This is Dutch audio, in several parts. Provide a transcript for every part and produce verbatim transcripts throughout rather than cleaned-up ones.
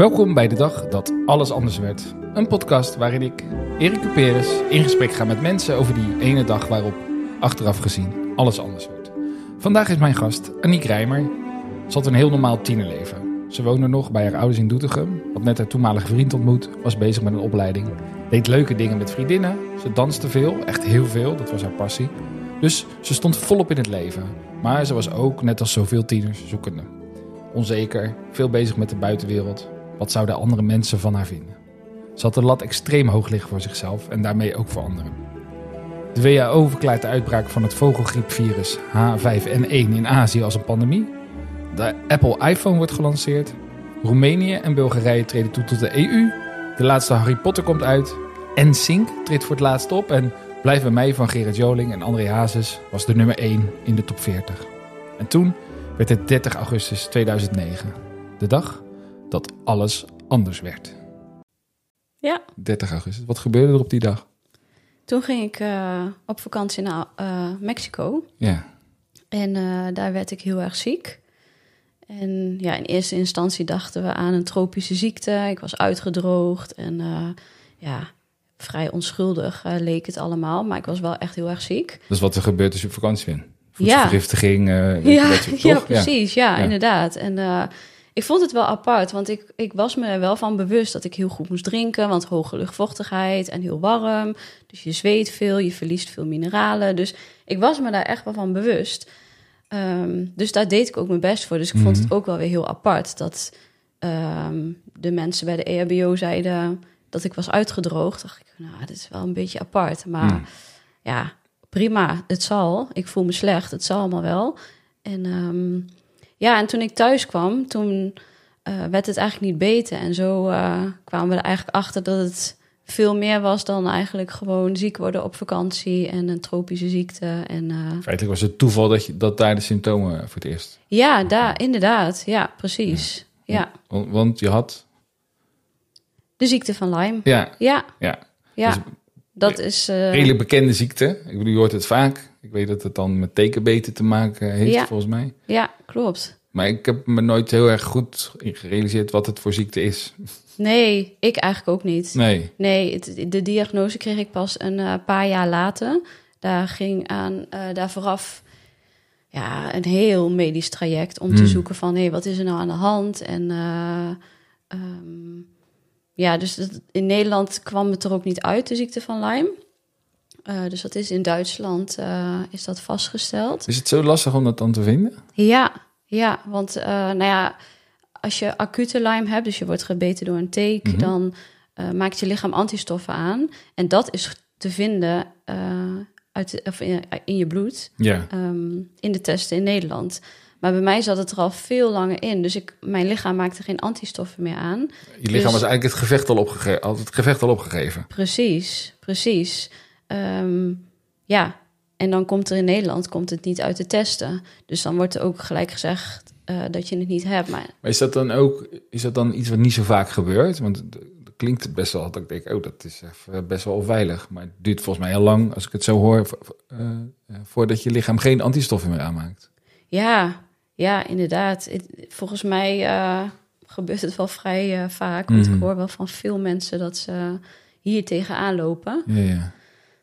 Welkom bij de dag dat alles anders werd. Een podcast waarin ik, Erik Cuperus, in gesprek ga met mensen over die ene dag waarop, achteraf gezien, alles anders werd. Vandaag is mijn gast Aniek Rijmer. Ze had een heel normaal tienerleven. Ze woonde nog bij haar ouders in Doetinchem, had net haar toenmalige vriend ontmoet, was bezig met een opleiding, deed leuke dingen met vriendinnen, ze danste veel, echt heel veel, dat was haar passie. Dus ze stond volop in het leven, maar ze was ook, net als zoveel tieners, zoekende. Onzeker, veel bezig met de buitenwereld. Wat zouden andere mensen van haar vinden? Ze had de lat extreem hoog liggen voor zichzelf en daarmee ook voor anderen. De W H O verklaart de uitbraak van het vogelgriepvirus H vijf N één in Azië als een pandemie. De Apple iPhone wordt gelanceerd. Roemenië en Bulgarije treden toe tot de E U. De laatste Harry Potter komt uit. N Sync treedt voor het laatst op. En Blijf bij mij van Gerard Joling en André Hazes was de nummer één in de top veertig. En toen werd het dertig augustus tweeduizend negen. De dag dat alles anders werd. Ja. dertig augustus. Wat gebeurde er op die dag? Toen ging ik uh, op vakantie naar uh, Mexico. Ja. En uh, daar werd ik heel erg ziek. En ja, in eerste instantie dachten we aan een tropische ziekte. Ik was uitgedroogd en uh, ja, vrij onschuldig uh, leek het allemaal. Maar ik was wel echt heel erg ziek. Dat is wat er gebeurt als je op vakantie bent. Voedselvergiftiging. Uh, ja, dat soort, ja, toch? precies. Ja, ja, ja. inderdaad. En uh, ik vond het wel apart, want ik, ik was me er wel van bewust dat ik heel goed moest drinken. Want hoge luchtvochtigheid en heel warm. Dus je zweet veel, je verliest veel mineralen. Dus ik was me daar echt wel van bewust. Um, dus daar deed ik ook mijn best voor. Dus ik Mm-hmm. vond het ook wel weer heel apart dat um, de mensen bij de E H B O zeiden dat ik was uitgedroogd. Dacht ik, nou, dit is wel een beetje apart. Maar Mm. ja, prima, het zal. Ik voel me slecht, het zal allemaal wel. En um, ja, en toen ik thuis kwam, toen uh, werd het eigenlijk niet beter. En zo uh, kwamen we er eigenlijk achter dat het veel meer was dan eigenlijk gewoon ziek worden op vakantie en een tropische ziekte. En, uh, Feitelijk was het toeval dat, je, dat daar de symptomen voor het eerst. ja, daar, inderdaad. Ja, precies. Ja. ja. Want, want je had... De ziekte van Lyme. Ja. Ja. Ja. Ja. Dus, dat is... Uh, redelijk bekende ziekte. Ik bedoel, je hoort het vaak. Ik weet dat het dan met tekenbeten te maken heeft, ja. volgens mij. Ja, klopt. Maar ik heb me nooit heel erg goed gerealiseerd wat het voor ziekte is. Nee, ik eigenlijk ook niet. Nee. Nee, het, de diagnose kreeg ik pas een uh, paar jaar later. Daar ging aan, uh, daar vooraf ja, een heel medisch traject om hmm. te zoeken van... hé, hey, wat is er nou aan de hand? En uh, um, ja, dus dat, in Nederland kwam het er ook niet uit, de ziekte van Lyme. Uh, dus dat is in Duitsland uh, is dat vastgesteld. Is het zo lastig om dat dan te vinden? Ja, ja, want uh, nou ja, als je acute Lyme hebt, dus je wordt gebeten door een teek, mm-hmm. dan uh, maakt je lichaam antistoffen aan. En dat is te vinden uh, uit de, of in, in je bloed, ja. um, in de testen in Nederland. Maar bij mij zat het er al veel langer in. Dus ik, mijn lichaam maakte geen antistoffen meer aan. Je lichaam dus, was eigenlijk het gevecht al, opgege- had het gevecht al opgegeven. Precies, precies. Um, ja, en dan komt er in Nederland komt het niet uit de testen. Dus dan wordt er ook gelijk gezegd uh, dat je het niet hebt. Maar, maar is dat dan ook is dat dan iets wat niet zo vaak gebeurt? Want dat klinkt best wel, dat ik denk, oh, dat is best wel onveilig. Maar het duurt volgens mij heel lang, als ik het zo hoor, uh, uh, voordat je lichaam geen antistoffen meer aanmaakt. Ja, ja, inderdaad. Het, volgens mij uh, gebeurt het wel vrij uh, vaak. Want mm-hmm. ik hoor wel van veel mensen dat ze hier tegenaan lopen. Ja, ja.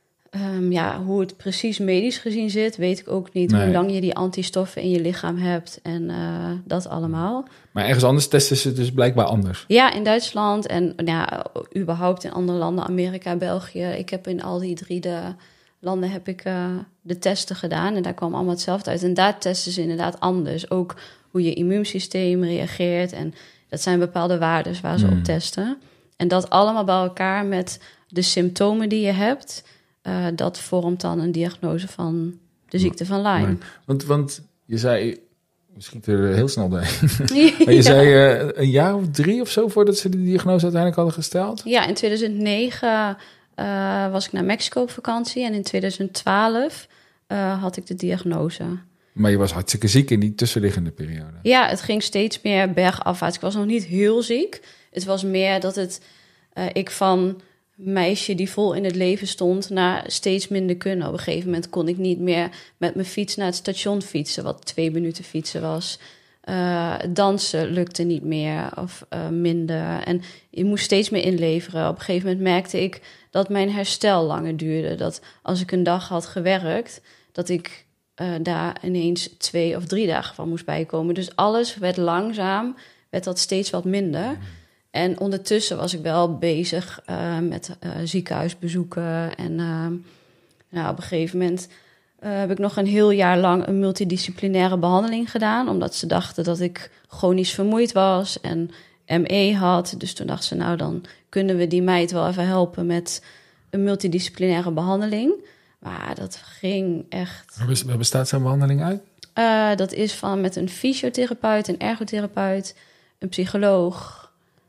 Um, ja, hoe het precies medisch gezien zit, weet ik ook niet. Nee. Hoe lang je die antistoffen in je lichaam hebt en uh, dat allemaal. Maar ergens anders testen ze dus blijkbaar anders. Ja, in Duitsland en ja, überhaupt in andere landen, Amerika, België. Ik heb in al die drie de landen heb ik uh, de testen gedaan en daar kwam allemaal hetzelfde uit. En daar testen ze inderdaad anders. Ook hoe je immuunsysteem reageert en dat zijn bepaalde waarden waar ze hmm. op testen. En dat allemaal bij elkaar met de symptomen die je hebt... Uh, dat vormt dan een diagnose van de ziekte van Lyme. Maar, want, want je zei, we schieten er heel snel bij. Maar je ja. zei uh, een jaar of drie of zo voordat ze de diagnose uiteindelijk hadden gesteld? Ja, in tweeduizend negen uh, was ik naar Mexico op vakantie. En in tweeduizend twaalf uh, had ik de diagnose. Maar je was hartstikke ziek in die tussenliggende periode. Ja, het ging steeds meer bergafwaarts. Ik was nog niet heel ziek. Het was meer dat het uh, ik van... meisje die vol in het leven stond, naar steeds minder kunnen. Op een gegeven moment kon ik niet meer met mijn fiets naar het station fietsen, wat twee minuten fietsen was. Uh, dansen lukte niet meer of uh, minder. En je moest steeds meer inleveren. Op een gegeven moment merkte ik dat mijn herstel langer duurde. Dat als ik een dag had gewerkt, dat ik uh, daar ineens twee of drie dagen van moest bijkomen. Dus alles werd langzaam, werd dat steeds wat minder. En ondertussen was ik wel bezig uh, met uh, ziekenhuisbezoeken. En uh, nou, op een gegeven moment uh, heb ik nog een heel jaar lang een multidisciplinaire behandeling gedaan. Omdat ze dachten dat ik chronisch vermoeid was en M E had. Dus toen dachten ze, nou dan kunnen we die meid wel even helpen met een multidisciplinaire behandeling. Maar dat ging echt... Waar bestaat zo'n behandeling uit? Uh, dat is van met een fysiotherapeut, een ergotherapeut, een psycholoog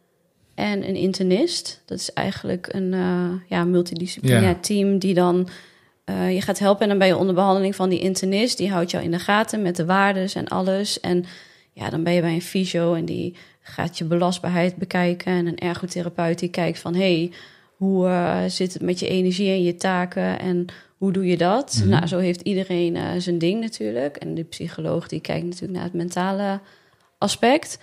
en een internist. Dat is eigenlijk een uh, ja, multidisciplinair ja. team die dan uh, je gaat helpen. En dan ben je onder behandeling van die internist. Die houdt jou in de gaten met de waardes en alles. En ja, dan ben je bij een fysio en die gaat je belastbaarheid bekijken. En een ergotherapeut die kijkt van, hey, hoe uh, zit het met je energie en je taken en hoe doe je dat? Mm-hmm. Nou, zo heeft iedereen uh, zijn ding natuurlijk. En de psycholoog die kijkt natuurlijk naar het mentale aspect.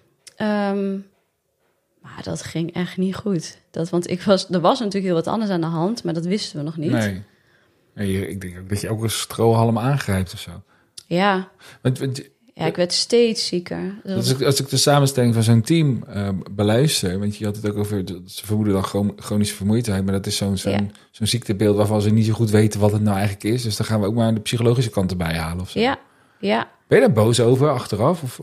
Um, maar dat ging echt niet goed. Dat, want ik was, er was natuurlijk heel wat anders aan de hand, maar dat wisten we nog niet. Nee, nee ik denk ook dat je ook een strohalm aangrijpt of zo. Ja. Want, want, ja, ik werd steeds zieker. Als ik, als ik de samenstelling van zo'n team uh, beluister, want je had het ook over, ze vermoeden dan chronische vermoeidheid, maar dat is zo'n, zo'n, ja. zo'n ziektebeeld waarvan ze niet zo goed weten wat het nou eigenlijk is. Dus dan gaan we ook maar de psychologische kant erbij halen of zo. Ja, ja. Ben je daar boos over achteraf? Of?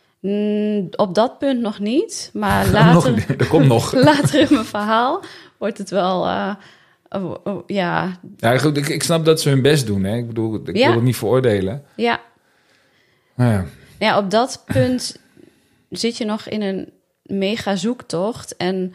Mm, op dat punt nog niet, maar later, nog, er komt nog. later in mijn verhaal wordt het wel, uh, uh, uh, ja. Ja, goed, ik, ik snap dat ze hun best doen, hè. Ik bedoel, ik ja. wil het niet veroordelen. Ja. Nou ja. Ja, op dat punt zit je nog in een mega zoektocht. En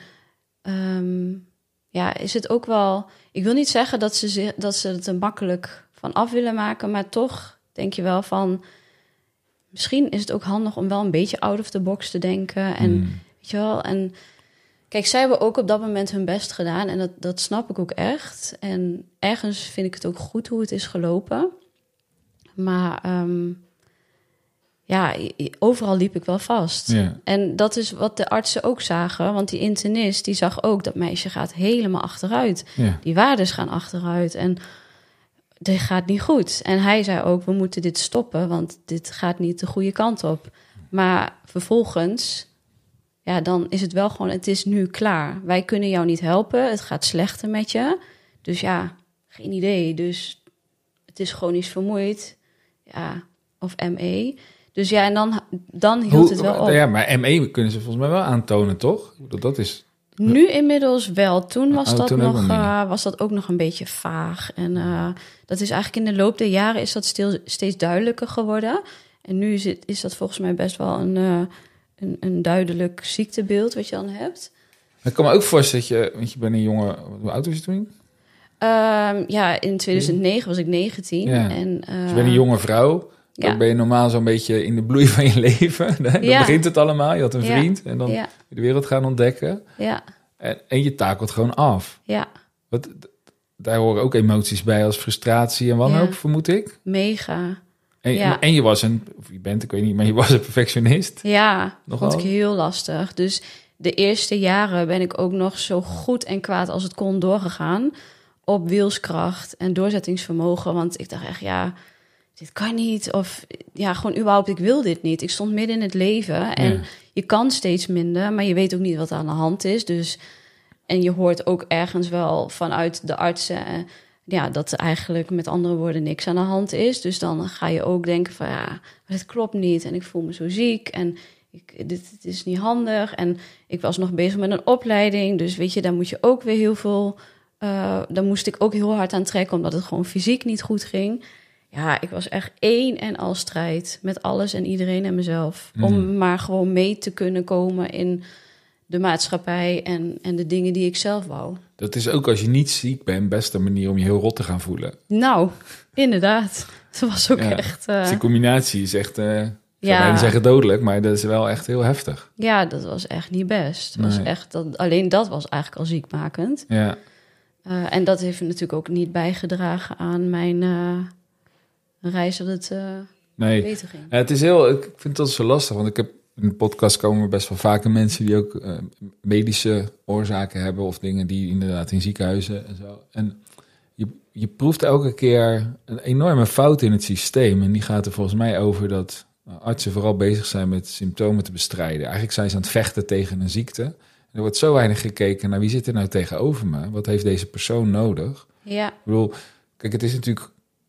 um, ja, is het ook wel... Ik wil niet zeggen dat ze, dat ze het er makkelijk van af willen maken, maar toch denk je wel van... Misschien is het ook handig om wel een beetje out of the box te denken. En mm. weet je wel, en kijk, zij hebben ook op dat moment hun best gedaan. En dat, dat snap ik ook echt. En ergens vind ik het ook goed hoe het is gelopen. Maar um, ja, overal liep ik wel vast. Yeah. En dat is wat de artsen ook zagen. Want die internist, die zag ook dat meisje gaat helemaal achteruit. Yeah. Die waardes gaan achteruit. En dit gaat niet goed. En hij zei ook, we moeten dit stoppen, want dit gaat niet de goede kant op. Maar vervolgens, ja, dan is het wel gewoon, het is nu klaar. Wij kunnen jou niet helpen, het gaat slechter met je. Dus ja, geen idee. Dus het is chronisch vermoeid, ja, of M E. Dus ja, en dan, dan hield Hoe, het wel op. Ja, maar M E kunnen ze volgens mij wel aantonen, toch? Dat is... Nu inmiddels wel. Toen was, oh, dat, toen nog, uh, was dat ook nog een beetje vaag. En uh, dat is eigenlijk in de loop der jaren is dat stil, steeds duidelijker geworden. En nu is, het, is dat volgens mij best wel een, uh, een, een duidelijk ziektebeeld wat je dan hebt. Ik kan me ook voorstellen dat je, want je bent een jonge, hoe oud was je toen? Um, ja, in tweeduizend negen was ik negentien. Ja. En, uh, dus je bent een jonge vrouw. Dan ja. ben je normaal zo'n beetje in de bloei van je leven. Dan ja. begint het allemaal. Je had een vriend ja. en dan ja. de wereld gaan ontdekken. Ja. En, en je takelt gewoon af. Ja. Wat, daar horen ook emoties bij als frustratie en wanhoop, ja. vermoed ik. Mega. En, ja. en je was een, of je bent, ik weet niet, maar je was een perfectionist. Ja, dat vond ik heel lastig. Dus de eerste jaren ben ik ook nog zo goed en kwaad als het kon doorgegaan. Op wilskracht en doorzettingsvermogen. Want ik dacht echt, ja... dit kan niet, of ja, gewoon überhaupt, ik wil dit niet. Ik stond midden in het leven en ja. je kan steeds minder, maar je weet ook niet wat er aan de hand is. Dus, en je hoort ook ergens wel vanuit de artsen, eh, ja, dat er eigenlijk met andere woorden niks aan de hand is. Dus dan ga je ook denken van, ja, het klopt niet en ik voel me zo ziek en ik, dit, dit is niet handig. En ik was nog bezig met een opleiding, dus weet je, daar moet je ook weer heel veel, uh, daar moest ik ook heel hard aan trekken, omdat het gewoon fysiek niet goed ging. Ja, ik was echt één en al strijd met alles en iedereen en mezelf. Mm. Om maar gewoon mee te kunnen komen in de maatschappij en, en de dingen die ik zelf wou. Dat is ook als je niet ziek bent, best een manier om je heel rot te gaan voelen. Nou, inderdaad. Dat was ook ja, echt... Uh... Dus die combinatie is echt, uh, ik zou bijna zeggen dodelijk, maar dat is wel echt heel heftig. Ja, dat was echt niet best. Nee. Was echt dat, alleen dat was eigenlijk al ziekmakend. Ja. Uh, en dat heeft natuurlijk ook niet bijgedragen aan mijn... Uh, reis dat het uh, nee. beter ging. Ja, het is heel, ik vind dat zo lastig, want ik heb in de podcast komen best wel vaker mensen die ook uh, medische oorzaken hebben of dingen die inderdaad in ziekenhuizen en zo. En je, je proeft elke keer een enorme fout in het systeem en die gaat er volgens mij over dat artsen vooral bezig zijn met symptomen te bestrijden. Eigenlijk zijn ze aan het vechten tegen een ziekte. Er wordt zo weinig gekeken naar wie zit er nou tegenover me? Wat heeft deze persoon nodig? Ja. Ik bedoel, kijk, het is natuurlijk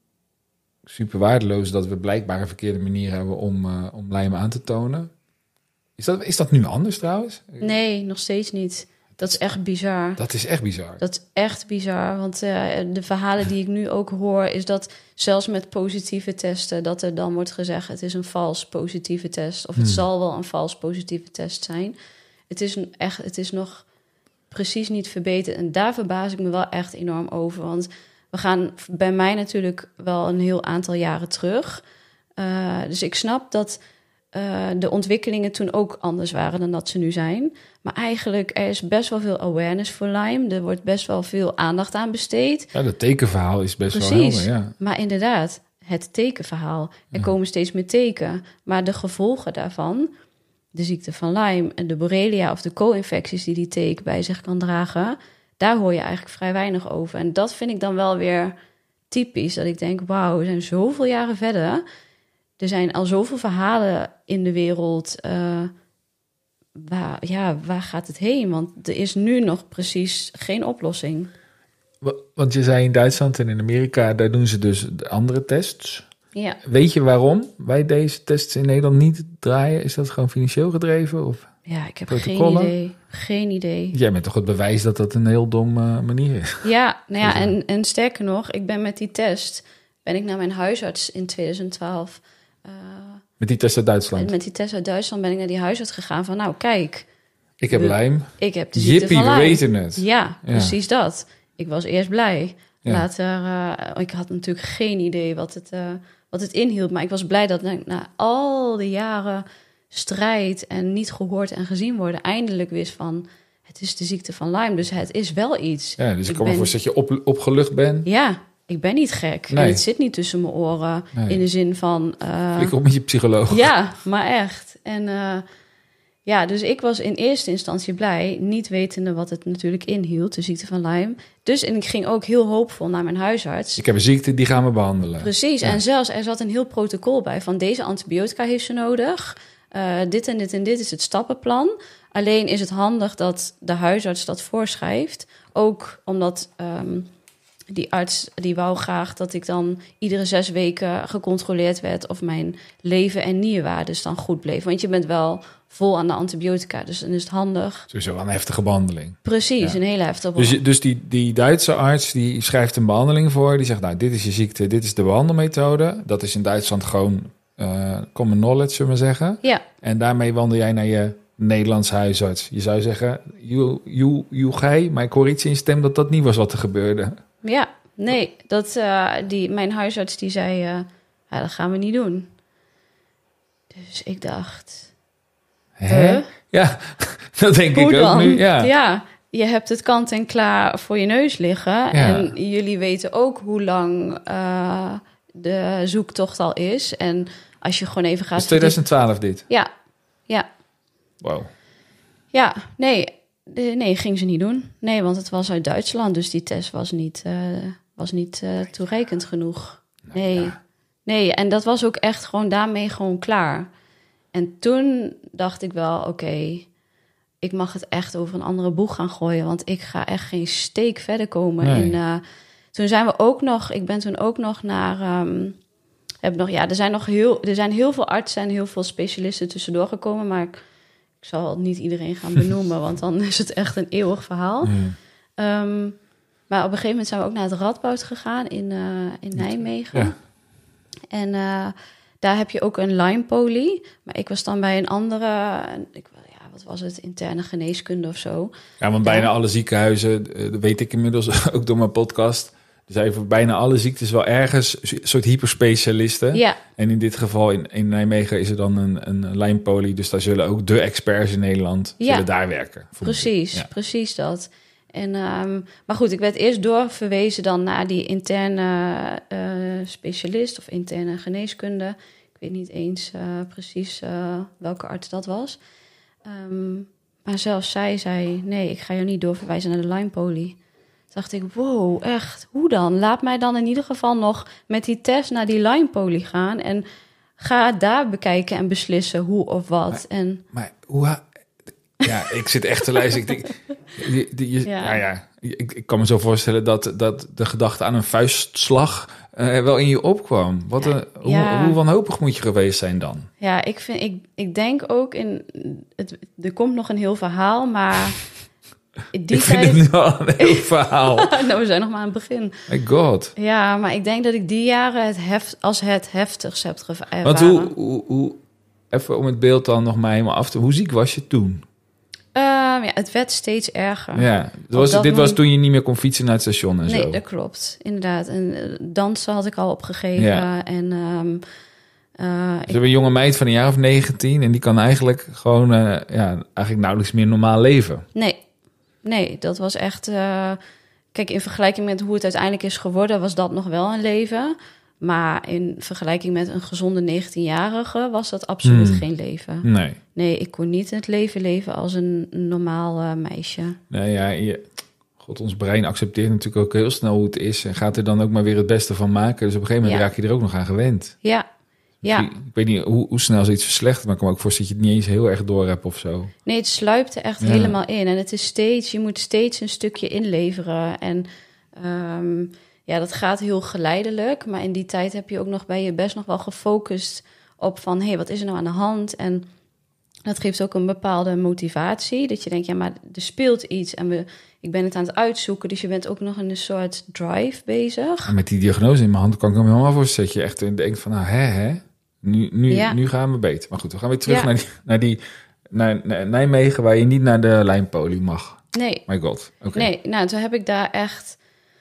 super waardeloos dat we blijkbaar een verkeerde manier hebben om, uh, om Lyme aan te tonen. Is dat, is dat nu anders trouwens? Nee, nog steeds niet. Dat is echt bizar. Dat is echt bizar. Dat is echt bizar, want uh, de verhalen die ik nu ook hoor... is dat zelfs met positieve testen... dat er dan wordt gezegd... het is een vals positieve test... of het hmm. zal wel een vals positieve test zijn. Het is, een echt, het is nog precies niet verbeterd. En daar verbaas ik me wel echt enorm over. Want we gaan bij mij natuurlijk wel een heel aantal jaren terug. Uh, dus ik snap dat... Uh, de ontwikkelingen toen ook anders waren dan dat ze nu zijn. Maar eigenlijk, er is best wel veel awareness voor Lyme. Er wordt best wel veel aandacht aan besteed. Ja, dat tekenverhaal is best Precies. wel helder, ja. Maar inderdaad, het tekenverhaal. Er ja. komen steeds meer teken. Maar de gevolgen daarvan, de ziekte van Lyme... en de borrelia of de co-infecties die die teken bij zich kan dragen... daar hoor je eigenlijk vrij weinig over. En dat vind ik dan wel weer typisch. Dat ik denk, wauw, we zijn zoveel jaren verder... Er zijn al zoveel verhalen in de wereld. Uh, waar, ja, waar gaat het heen? Want er is nu nog precies geen oplossing. Want je zei in Duitsland en in Amerika, daar doen ze dus de andere tests. Ja. Weet je waarom wij deze tests in Nederland niet draaien? Is dat gewoon financieel gedreven? Of ja, ik heb geen idee. Geen idee. Jij bent toch het bewijs dat dat een heel dom uh, manier is? Ja, nou ja, en, en sterker nog, ik ben met die test... ben ik naar mijn huisarts in twintig twaalf... Uh, met die test uit Duitsland? Met die test uit Duitsland ben ik naar die huisarts gegaan van... nou, kijk... Ik heb Lyme. Ik heb de ziekte Jippie, van Lyme. we weten het. Ja, ja, precies dat. Ik was eerst blij. Ja. Later... Uh, ik had natuurlijk geen idee wat het, uh, wat het inhield... maar ik was blij dat na, na al die jaren strijd... en niet gehoord en gezien worden... eindelijk wist van... het is de ziekte van Lyme, dus het is wel iets. Ja, dus ik, ik kan ben... me voorstellen dat je op, opgelucht bent. Ja, ik ben niet gek. Nee. En het zit niet tussen mijn oren. Nee. In de zin van... Uh, Flik op met je psycholoog. Ja, maar echt. En uh, ja, dus ik was in eerste instantie blij... niet wetende wat het natuurlijk inhield, de ziekte van Lyme. Dus en ik ging ook heel hoopvol naar mijn huisarts. Ik heb een ziekte, die gaan we behandelen. Precies, ja. En zelfs er zat een heel protocol bij... van deze antibiotica heeft ze nodig. Uh, dit en dit en dit is het stappenplan. Alleen is het handig dat de huisarts dat voorschrijft. Ook omdat... Um, die arts die wou graag dat ik dan iedere zes weken gecontroleerd werd... of mijn leven- en nierwaardes dan goed bleef. Want je bent wel vol aan de antibiotica, dus dan is het handig. Sowieso een heftige behandeling. Precies, ja. Een hele heftige behandeling. Dus, dus die, die Duitse arts die schrijft een behandeling voor. Die zegt, nou, dit is je ziekte, dit is de behandelmethode. Dat is in Duitsland gewoon uh, common knowledge, zullen we zeggen. Ja. En daarmee wandel jij naar je Nederlands huisarts. Je zou zeggen, you, you, you, gij, maar ik hoor iets in je stem dat dat niet was wat er gebeurde. Ja, nee, dat, uh, die, mijn huisarts die zei, uh, ja, dat gaan we niet doen. Dus ik dacht... Hè? Uh, ja, dat denk ik ook dan? nu. Ja. ja, je hebt het kant en klaar voor je neus liggen. Ja. En jullie weten ook hoe lang uh, de zoektocht al is. En als je gewoon even gaat... Dus twintig twaalf dit? Ja, ja. Wow. Ja, nee... Nee, ging ze niet doen. Nee, want het was uit Duitsland, dus die test was niet, uh, was niet uh, toereikend genoeg. Nee. Ja. Nee, en dat was ook echt gewoon daarmee gewoon klaar. En toen dacht ik wel, oké, okay, ik mag het echt over een andere boeg gaan gooien, want ik ga echt geen steek verder komen. Nee. En uh, toen zijn we ook nog, ik ben toen ook nog naar... Um, heb nog, ja, er zijn nog heel, er zijn heel veel artsen en heel veel specialisten tussendoor gekomen, maar ik, ik zal niet iedereen gaan benoemen, want dan is het echt een eeuwig verhaal. Mm. Um, maar op een gegeven moment zijn we ook naar het Radboud gegaan in, uh, in Nijmegen. Ja. En uh, daar heb je ook een Lyme-poly. Maar ik was dan bij een andere, ik, ja, wat was het, interne geneeskunde of zo. Ja, want bijna ja. alle ziekenhuizen, dat weet ik inmiddels ook door mijn podcast... Er zijn voor bijna alle ziektes wel ergens een soort hyperspecialisten. Ja. En in dit geval in, in Nijmegen is er dan een, een Lyme-poly. Dus daar zullen ook de experts in Nederland ja. zullen daar werken. Precies, ja. precies dat. En, um, maar goed, ik werd eerst doorverwezen dan naar die interne uh, specialist of interne geneeskunde. Ik weet niet eens uh, precies uh, welke arts dat was. Um, maar zelfs zij zei, nee, ik ga jou niet doorverwijzen naar de Lyme-poli. Toen dacht ik, wow, echt, hoe dan? Laat mij dan in ieder geval nog met die test naar die Lyme-poli gaan... en ga daar bekijken en beslissen hoe of wat. Maar, en... maar hoe... Ja, ik zit echt te luisteren. Ik denk, die, die, je, ja. Nou ja, ik, ik kan me zo voorstellen dat, dat de gedachte aan een vuistslag uh, wel in je opkwam. Wat een, ja. hoe, hoe wanhopig moet je geweest zijn dan? Ja, ik, vind, ik, ik denk ook in... Het, er komt nog een heel verhaal, maar... Die ik vind tijd... het nu al een heel verhaal. Nou, we zijn nog maar aan het begin. My god. Ja, maar ik denk dat ik die jaren het heft, als het heftigst heb ervaren. Want hoe, hoe, hoe... Even om het beeld dan nog maar helemaal af te... Hoe ziek was je toen? Uh, ja, het werd steeds erger. Ja, was, dit moment... was toen je niet meer kon fietsen naar het station en nee, zo? Nee, dat klopt. Inderdaad. En uh, dansen had ik al opgegeven. Ja. En, um, uh, dus ik... een jonge meid van een jaar of negentien... en die kan eigenlijk gewoon uh, ja, eigenlijk nauwelijks meer normaal leven. Nee, nee, dat was echt... Uh, kijk, in vergelijking met hoe het uiteindelijk is geworden... was dat nog wel een leven... Maar in vergelijking met een gezonde negentienjarige was dat absoluut hmm. geen leven. Nee. Nee, ik kon niet het leven leven als een normaal uh, meisje. Nee, ja, je, God, ons brein accepteert natuurlijk ook heel snel hoe het is... en gaat er dan ook maar weer het beste van maken. Dus op een gegeven moment ja. raak je er ook nog aan gewend. Ja, ja. Ik, ik weet niet hoe, hoe snel zoiets verslechtert... maar ik kan me ook voorstellen dat je het niet eens heel erg door hebt of zo. Nee, het sluipt er echt ja. helemaal in. En het is steeds, je moet steeds een stukje inleveren. En... Um, Ja, dat gaat heel geleidelijk. Maar in die tijd heb je ook nog bij je best nog wel gefocust op van... hé, hey, wat is er nou aan de hand? En dat geeft ook een bepaalde motivatie. Dat je denkt, ja, maar er speelt iets en we, ik ben het aan het uitzoeken. Dus je bent ook nog in een soort drive bezig. En met die diagnose in mijn hand kan ik me helemaal voorstellen... dat je echt denkt van, nou, hè, hè? Nu, nu, ja. nu gaan we beter. Maar goed, we gaan weer terug ja. naar, die, naar, die, naar, naar Nijmegen... waar je niet naar de Lyme-poli mag. Nee. My god. Okay. Nee, nou, toen heb ik daar echt...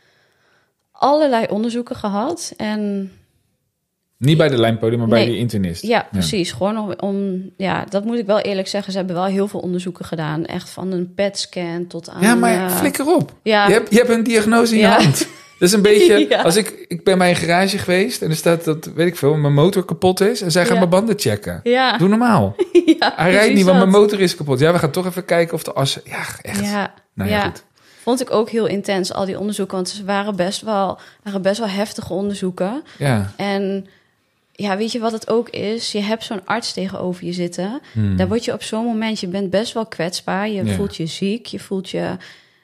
allerlei onderzoeken gehad en... Niet bij de Lyme-poli, maar nee. bij de internist. Ja, precies. Ja. Gewoon om, om... Ja, dat moet ik wel eerlijk zeggen. Ze hebben wel heel veel onderzoeken gedaan. Echt van een P E T-scan tot aan... Ja, maar uh, flikker op. Ja. Je, hebt, je hebt een diagnose in ja. je hand. Dat is een beetje... ja. Als ik, ik ben bij een garage geweest... en er staat dat, weet ik veel, mijn motor kapot is... en zij gaan ja. mijn banden checken. Ja. Doe normaal. ja, Hij rijdt niet, want mijn motor is kapot. Ja, we gaan toch even kijken of de as... Ja, echt. Ja. Nou ja, ja. goed. Vond ik ook heel intens, al die onderzoeken. Want ze waren best wel, waren best wel heftige onderzoeken. Ja. En ja, weet je wat het ook is? Je hebt zo'n arts tegenover je zitten. Hmm. Daar word je op zo'n moment... Je bent best wel kwetsbaar. Je ja. voelt je ziek. Je voelt je...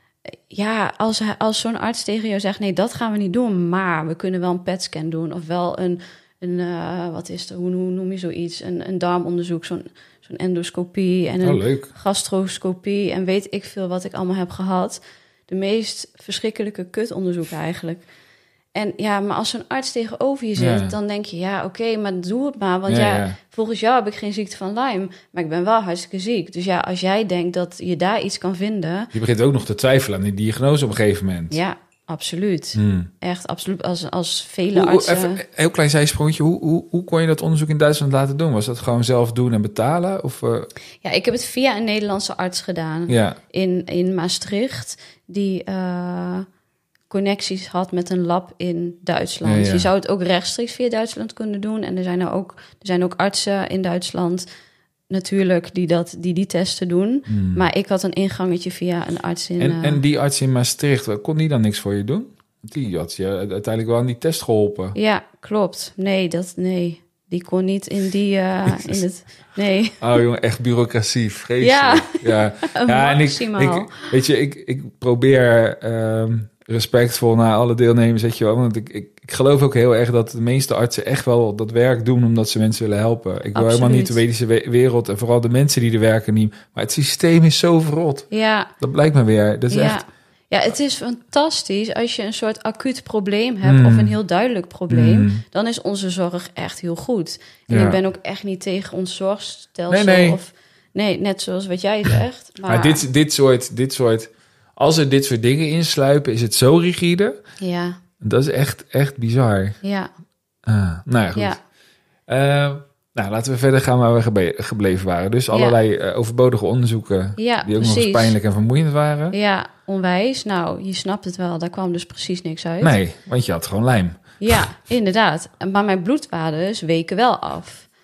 Ja, als, als zo'n arts tegen jou zegt... nee, dat gaan we niet doen. Maar we kunnen wel een P E T-scan doen. Of wel een... een uh, wat is het? Hoe, hoe noem je zoiets? Een, een darmonderzoek. Zo'n, zo'n endoscopie. En een oh, leuk. gastroscopie. En weet ik veel wat ik allemaal heb gehad... De meest verschrikkelijke kutonderzoeken eigenlijk. En ja, maar als zo'n arts tegenover je zit... Ja. dan denk je, ja, oké, okay, maar doe het maar. Want ja, ja, ja, volgens jou heb ik geen ziekte van Lyme... maar ik ben wel hartstikke ziek. Dus ja, als jij denkt dat je daar iets kan vinden... Je begint ook nog te twijfelen aan die diagnose op een gegeven moment. Ja, absoluut. Hmm. Echt, absoluut. Als, als vele hoe, artsen... Even een heel klein zijsprongetje. Hoe, hoe, hoe kon je dat onderzoek in Duitsland laten doen? Was dat gewoon zelf doen en betalen? Of, uh... Ja, ik heb het via een Nederlandse arts gedaan. Ja. In, in Maastricht... die uh, connecties had met een lab in Duitsland. Ja, ja. Je zou het ook rechtstreeks via Duitsland kunnen doen. En er zijn er ook, er zijn ook artsen in Duitsland... natuurlijk, die dat, die, die testen doen. Hmm. Maar ik had een ingangetje via een arts in... En, uh... en die arts in Maastricht, kon die dan niks voor je doen? Die had je uiteindelijk wel aan die test geholpen. Ja, klopt. Nee, dat, nee. Die kon niet in die... Uh, in het, nee. Oh jongen, echt bureaucratie, vreselijk. Ja, ja. ja en ik, ik, weet je, ik, ik probeer um, respectvol naar alle deelnemers, weet je wel. Want ik, ik, ik geloof ook heel erg dat de meeste artsen echt wel dat werk doen... omdat ze mensen willen helpen. Ik wil helemaal niet de medische wereld... en vooral de mensen die er werken niet. Maar het systeem is zo verrot. Ja. Dat blijkt me weer. Dat is ja. echt... Ja, het is fantastisch als je een soort acuut probleem hebt... Mm. of een heel duidelijk probleem... Mm. dan is onze zorg echt heel goed. En ja. ik ben ook echt niet tegen ons zorgstelsel. Nee, nee. Of, nee, net zoals wat jij zegt. Maar, maar dit, dit, soort, dit soort... Als er dit soort dingen insluipen, is het zo rigide. Ja. Dat is echt, echt bizar. Ja. Ah, nou ja, goed. Ja. Uh, Nou, laten we verder gaan waar we gebe- gebleven waren. Dus allerlei ja. uh, overbodige onderzoeken ja, die ook precies. nog eens pijnlijk en vermoeiend waren. Ja, onwijs. Nou, je snapt het wel. Daar kwam dus precies niks uit. Nee, want je had gewoon lijm. Ja, inderdaad. Maar mijn bloedwaardes weken wel af.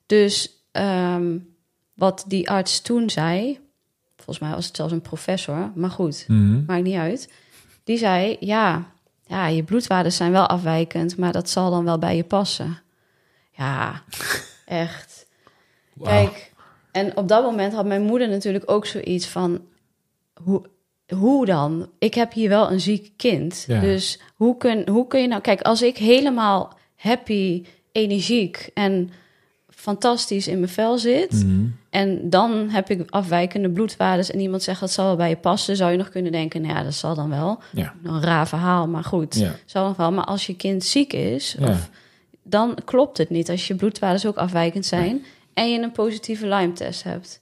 Dus um, wat die arts toen zei... volgens mij was het zelfs een professor, maar goed, Mm-hmm. maakt niet uit. Die zei, ja, ja, je bloedwaardes zijn wel afwijkend... maar dat zal dan wel bij je passen. Ja, echt. Wow. Kijk, en op dat moment had mijn moeder natuurlijk ook zoiets van... hoe, hoe dan? Ik heb hier wel een ziek kind. Ja. Dus hoe kun, hoe kun je nou... Kijk, als ik helemaal happy, energiek en fantastisch in mijn vel zit... Mm-hmm. en dan heb ik afwijkende bloedwaardes... en iemand zegt dat zal wel bij je passen... zou je nog kunnen denken, nou ja, dat zal dan wel. Ja. Een raar verhaal, maar goed. Ja. Zal nog wel. Maar als je kind ziek is... Ja. Of, dan klopt het niet als je bloedwaardes ook afwijkend zijn... Nee. en je een positieve Lyme-test hebt.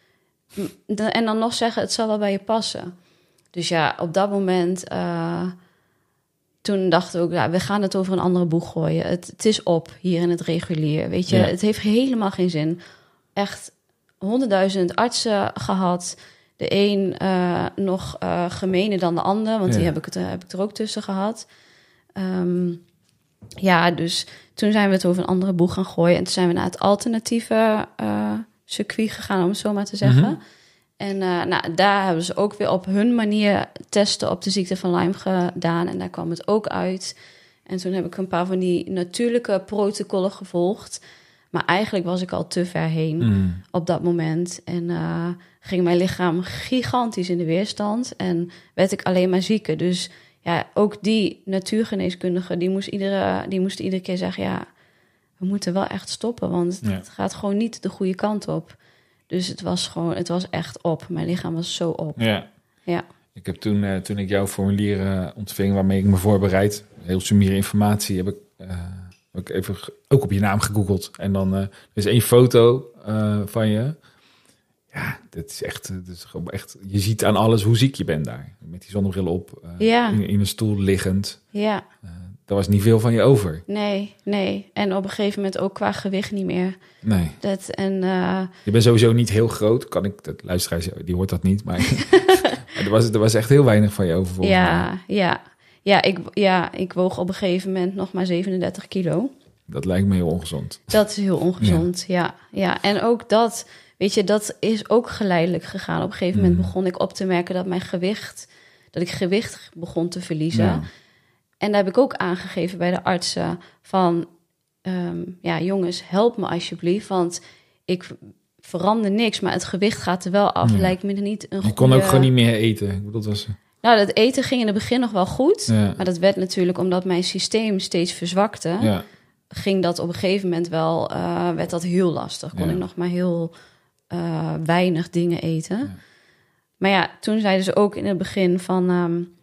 En dan nog zeggen, het zal wel bij je passen. Dus ja, op dat moment... Uh, toen dachten we ook, ja, we gaan het over een andere boeg gooien. Het, het is op hier in het regulier. Weet je, Ja. het heeft helemaal geen zin. Echt honderdduizend artsen gehad. De een uh, nog uh, gemener dan de ander, want Ja. die heb ik, het, uh, heb ik er ook tussen gehad. Um, ja, dus toen zijn we het over een andere boeg gaan gooien. En toen zijn we naar het alternatieve uh, circuit gegaan, om het zo maar te zeggen. Mm-hmm. En uh, nou, daar hebben ze ook weer op hun manier testen op de ziekte van Lyme gedaan. En daar kwam het ook uit. En toen heb ik een paar van die natuurlijke protocollen gevolgd. Maar eigenlijk was ik al te ver heen Mm. op dat moment. En uh, ging mijn lichaam gigantisch in de weerstand. En werd ik alleen maar zieker. Dus ja, ook die natuurgeneeskundige, die moest iedere, die moest iedere keer zeggen... ja, we moeten wel echt stoppen, want Ja. het gaat gewoon niet de goede kant op. Dus het was gewoon, het was echt op. Mijn lichaam was zo op. Ja. Ja. Ik heb toen, uh, toen ik jouw formulieren ontving waarmee ik me voorbereid, heel summiere informatie, heb ik, uh, heb ik even ge- ook op je naam gegoogeld. En dan uh, er is één foto uh, van je. Ja, dat is echt, dat is gewoon echt, je ziet aan alles hoe ziek je bent daar. Met die zonnebril op, uh, Ja. in, in een stoel liggend. Ja, Uh, er was niet veel van je over. nee, nee. En op een gegeven moment ook qua gewicht niet meer. Nee. Dat, en uh, Je bent sowieso niet heel groot. Kan ik, dat luisteraars, die hoort dat niet. Maar, maar er, was, er was echt heel weinig van je over. volgens mij. ja, ja. Ja ik, ja, ik woog op een gegeven moment nog maar zevenendertig kilo. Dat lijkt me heel ongezond. Dat is heel ongezond, ja. ja. En ook dat, weet je, dat is ook geleidelijk gegaan. Op een gegeven moment Mm. begon ik op te merken dat mijn gewicht, dat ik gewicht begon te verliezen. Ja. En daar heb ik ook aangegeven bij de artsen van, um, ja jongens, help me alsjeblieft, want ik verander niks, maar het gewicht gaat er wel af. Ja. Lijkt me er niet een Je goede... kon ook gewoon niet meer eten. Ik bedoel, dat was... Nou, dat eten ging in het begin nog wel goed, Ja. maar dat werd natuurlijk omdat mijn systeem steeds verzwakte. Ja. Ging dat op een gegeven moment wel, uh, werd dat heel lastig. Kon Ja. ik nog maar heel uh, weinig dingen eten. Ja. Maar ja, toen zeiden ze ook in het begin van... Um,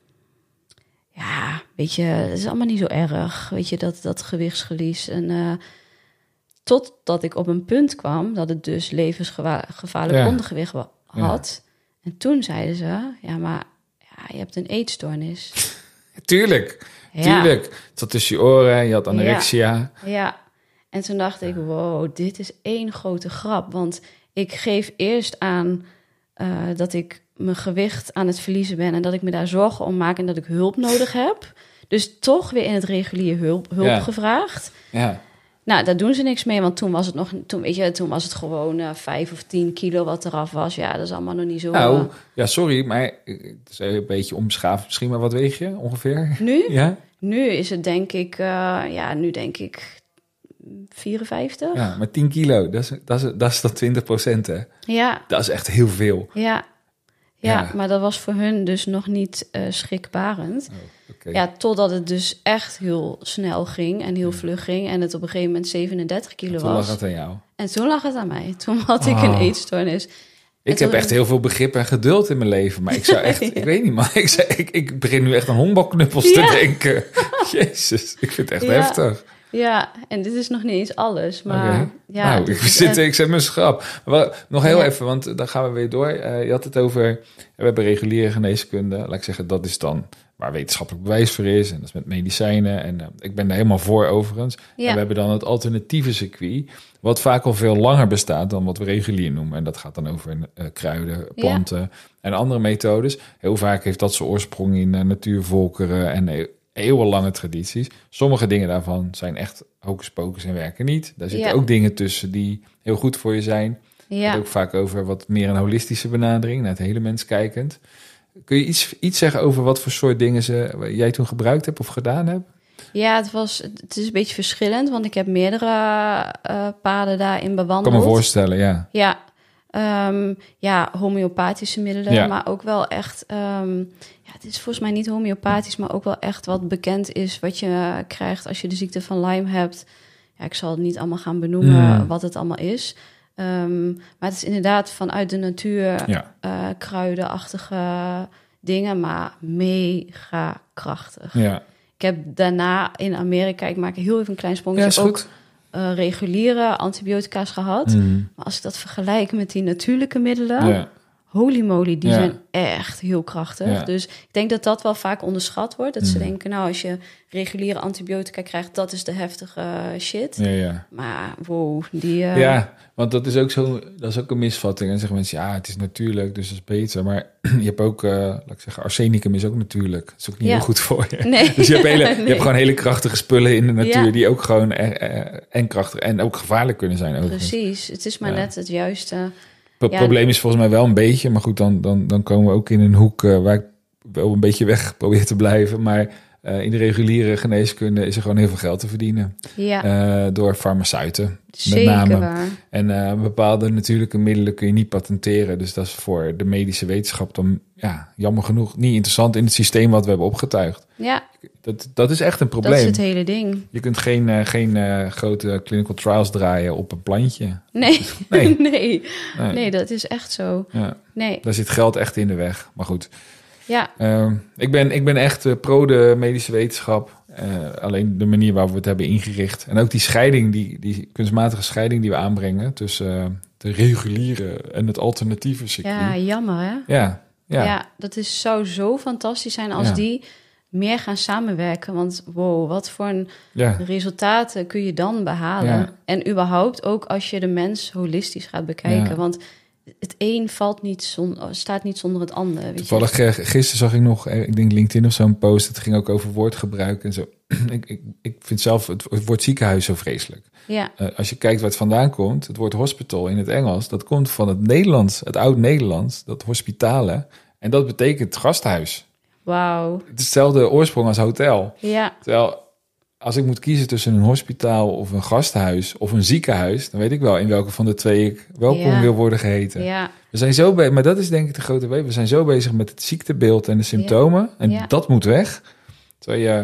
ja, weet je, het is allemaal niet zo erg. Weet je, dat, dat gewichtsverlies. En uh, totdat ik op een punt kwam... dat het dus levensgevaarlijk Ja. ondergewicht wa- had. Ja. En toen zeiden ze... ja, maar ja, je hebt een eetstoornis. Tuurlijk, Ja. tuurlijk. Het zat tussen je oren, je had anorexia. Ja, en toen dacht ik, wow, dit is één grote grap. Want ik geef eerst aan uh, dat ik mijn gewicht aan het verliezen ben... en dat ik me daar zorgen om maak en dat ik hulp nodig heb. Dus toch weer in het regulier hulp, hulp Ja. gevraagd. Ja. Nou, daar doen ze niks mee, want toen was het nog, toen, weet je, toen was het gewoon uh, vijf of tien kilo wat eraf was. Ja, dat is allemaal nog niet zo... Nou, uh, ja, sorry, maar het is een beetje onbeschaafd. Misschien maar wat weeg je ongeveer? nu? Ja? Nu is het denk ik, uh, ja, nu denk ik vierenvijftig. Ja, maar tien kilo, dat is, dat is, dat is dan twintig procent, hè? Ja, Dat is echt heel veel. ja. Ja, Ja. maar dat was voor hun dus nog niet uh, schrikbarend. Oh, okay. Ja, totdat het dus echt heel snel ging en heel vlug ging. En het op een gegeven moment zevenendertig kilo Toen lag was. het aan jou. En toen lag het aan mij. Toen had ik Oh. een eetstoornis. Ik toen- heb echt heel veel begrip en geduld in mijn leven. Maar ik zou echt, ik weet niet, maar ik, zou, ik, ik begin nu echt aan honkbalknuppels Ja. te denken. Jezus, ik vind het echt Ja. heftig. Ja, en dit is nog niet eens alles. Maar Oké. ja, nou, dit ik, is zit, echt- ik zet mijn schrap. Maar nog heel Ja. even, want dan gaan we weer door. Uh, je had het over, we hebben reguliere geneeskunde. Laat ik zeggen, dat is dan waar wetenschappelijk bewijs voor is. En dat is met medicijnen. En uh, ik ben daar helemaal voor overigens. Ja. En we hebben dan het alternatieve circuit, wat vaak al veel langer bestaat dan wat we regulier noemen. En dat gaat dan over uh, kruiden, planten en andere methodes. Heel vaak heeft dat zijn oorsprong in uh, natuurvolkeren en uh, eeuwenlange tradities. Sommige dingen daarvan zijn echt hocus pocus en werken niet. Daar zitten Ja. ook dingen tussen die heel goed voor je zijn. Ja. Het ook vaak over wat meer een holistische benadering, naar het hele mens kijkend. Kun je iets, iets zeggen over wat voor soort dingen ze, jij toen gebruikt hebt of gedaan hebt? Ja, het, was, het is een beetje verschillend, want ik heb meerdere uh, paden daarin Ik bewandeld. kan me voorstellen, ja. Ja, um, ja, homeopathische middelen, Ja. maar ook wel echt... Um, ja, het is volgens mij niet homeopathisch, maar ook wel echt wat bekend is... wat je krijgt als je de ziekte van Lyme hebt. Ja, ik zal het niet allemaal gaan benoemen Mm. wat het allemaal is. Um, maar het is inderdaad vanuit de natuur Ja. uh, kruidenachtige dingen, maar mega krachtig. Ja, Ik heb daarna in Amerika, ik maak heel even een klein sprongetje, ja is ook goed. uh, reguliere antibiotica's gehad. Mm. Maar als ik dat vergelijk met die natuurlijke middelen, Ja. holy moly, die Ja. zijn echt heel krachtig. Ja. Dus ik denk dat dat wel vaak onderschat wordt. Dat ze Mm. denken, nou, als je reguliere antibiotica krijgt, dat is de heftige shit. Ja, ja. Maar wow, die... uh, Ja, want dat is ook zo, dat is ook een misvatting. En dan zeggen mensen, ja, het is natuurlijk, dus dat is beter. Maar je hebt ook, uh, laat ik zeggen, arsenicum is ook natuurlijk. Dat is ook niet Ja. heel goed voor je. Nee. Dus je hebt, hele, je Nee. hebt gewoon hele krachtige spullen in de natuur Ja. die ook gewoon eh, eh, en krachtig en ook gevaarlijk kunnen zijn. Overigens. Precies, het is maar Ja. net het juiste. Het Ja. probleem is volgens mij wel een beetje, maar goed, dan, dan, dan komen we ook in een hoek uh, waar ik wel een beetje weg probeer te blijven. Maar uh, in de reguliere geneeskunde is er gewoon heel veel geld te verdienen. Ja, Uh, door farmaceuten. zeker name. waar. En uh, bepaalde natuurlijke middelen kun je niet patenteren. Dus dat is voor de medische wetenschap dan, ja, jammer genoeg niet interessant in het systeem wat we hebben opgetuigd. Ja, Dat, dat is echt een dat is probleem. het hele ding. Je kunt geen, uh, geen uh, grote clinical trials draaien op een plantje. Nee, Nee. nee. Nee. nee, dat is echt zo. Ja, Nee, daar zit geld echt in de weg. Maar goed, ja, uh, ik, ben, ik ben echt uh, pro de medische wetenschap. Uh, alleen de manier waarop we het hebben ingericht. En ook die scheiding, die, die kunstmatige scheiding die we aanbrengen tussen uh, de reguliere en het alternatieve circuit. ja, jammer hè? Ja, ja. Ja, dat is, zou zo fantastisch zijn als Ja. die meer gaan samenwerken. Want wow, wat voor een ja. resultaten kun je dan behalen? Ja. En überhaupt ook als je de mens holistisch gaat bekijken. Ja. Want het een valt niet zon, staat niet zonder het ander. Weet je? Toevallig uh, gisteren zag ik nog, uh, ik denk LinkedIn of zo'n post. Het ging ook over woordgebruik en zo. ik, ik, ik vind zelf het, het woord ziekenhuis zo vreselijk. Ja, Uh, als je kijkt waar het vandaan komt, het woord hospital in het Engels, dat komt van het Nederlands, het oud-Nederlands, dat hospitale. En dat betekent gasthuis. wauw. Het is hetzelfde oorsprong als hotel. Ja, Terwijl, als ik moet kiezen tussen een hospitaal of een gasthuis of een ziekenhuis, dan weet ik wel in welke van de twee ik welkom Ja. wil worden geheten. ja, We zijn zo bezig, maar dat is denk ik de grote weet. We zijn zo bezig met het ziektebeeld en de symptomen. En Ja. dat moet weg. Terwijl je,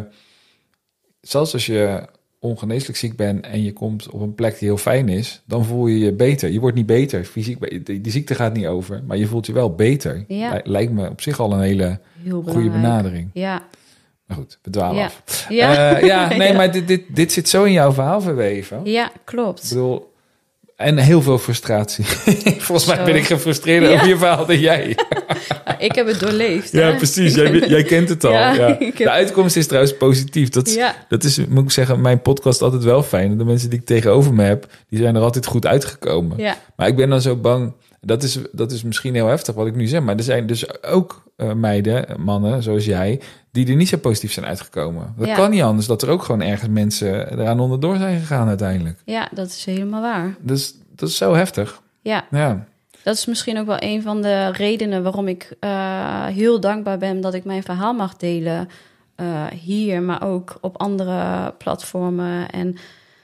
zelfs als je ongeneeslijk ziek bent en je komt op een plek die heel fijn is, dan voel je je beter. Je wordt niet beter, fysiek. be- Die, die ziekte gaat niet over, maar je voelt je wel beter. Ja. Lij- Lijkt me op zich al een hele heel goede belangrijk. benadering. Ja, Maar goed, we dwalen Ja. af. ja. Eh, ja, nee, Ja. maar dit, dit, dit zit zo in jouw verhaal verweven. ja, Ik klopt. bedoel, en heel veel frustratie. Volgens mij Zo. ben ik gefrustreerder Ja. over je verhaal dan jij. Ja, ik heb het doorleefd. Ja, hè? precies. Jij, jij kent het al. Ja, Ja. ik heb- De uitkomst is trouwens positief. Dat is, Ja, dat is, moet ik zeggen, mijn podcast altijd wel fijn. De mensen die ik tegenover me heb, die zijn er altijd goed uitgekomen. ja, Maar ik ben dan zo bang. Dat is, dat is misschien heel heftig wat ik nu zeg. Maar er zijn dus ook uh, meiden, mannen zoals jij, die er niet zo positief zijn uitgekomen. Dat Ja. kan niet anders. Dat er ook gewoon ergens mensen eraan onderdoor zijn gegaan uiteindelijk. ja, dat is helemaal waar. Dus dat is zo heftig. Ja, Ja. dat is misschien ook wel een van de redenen waarom ik uh, heel dankbaar ben dat ik mijn verhaal mag delen uh, hier, maar ook op andere platformen. En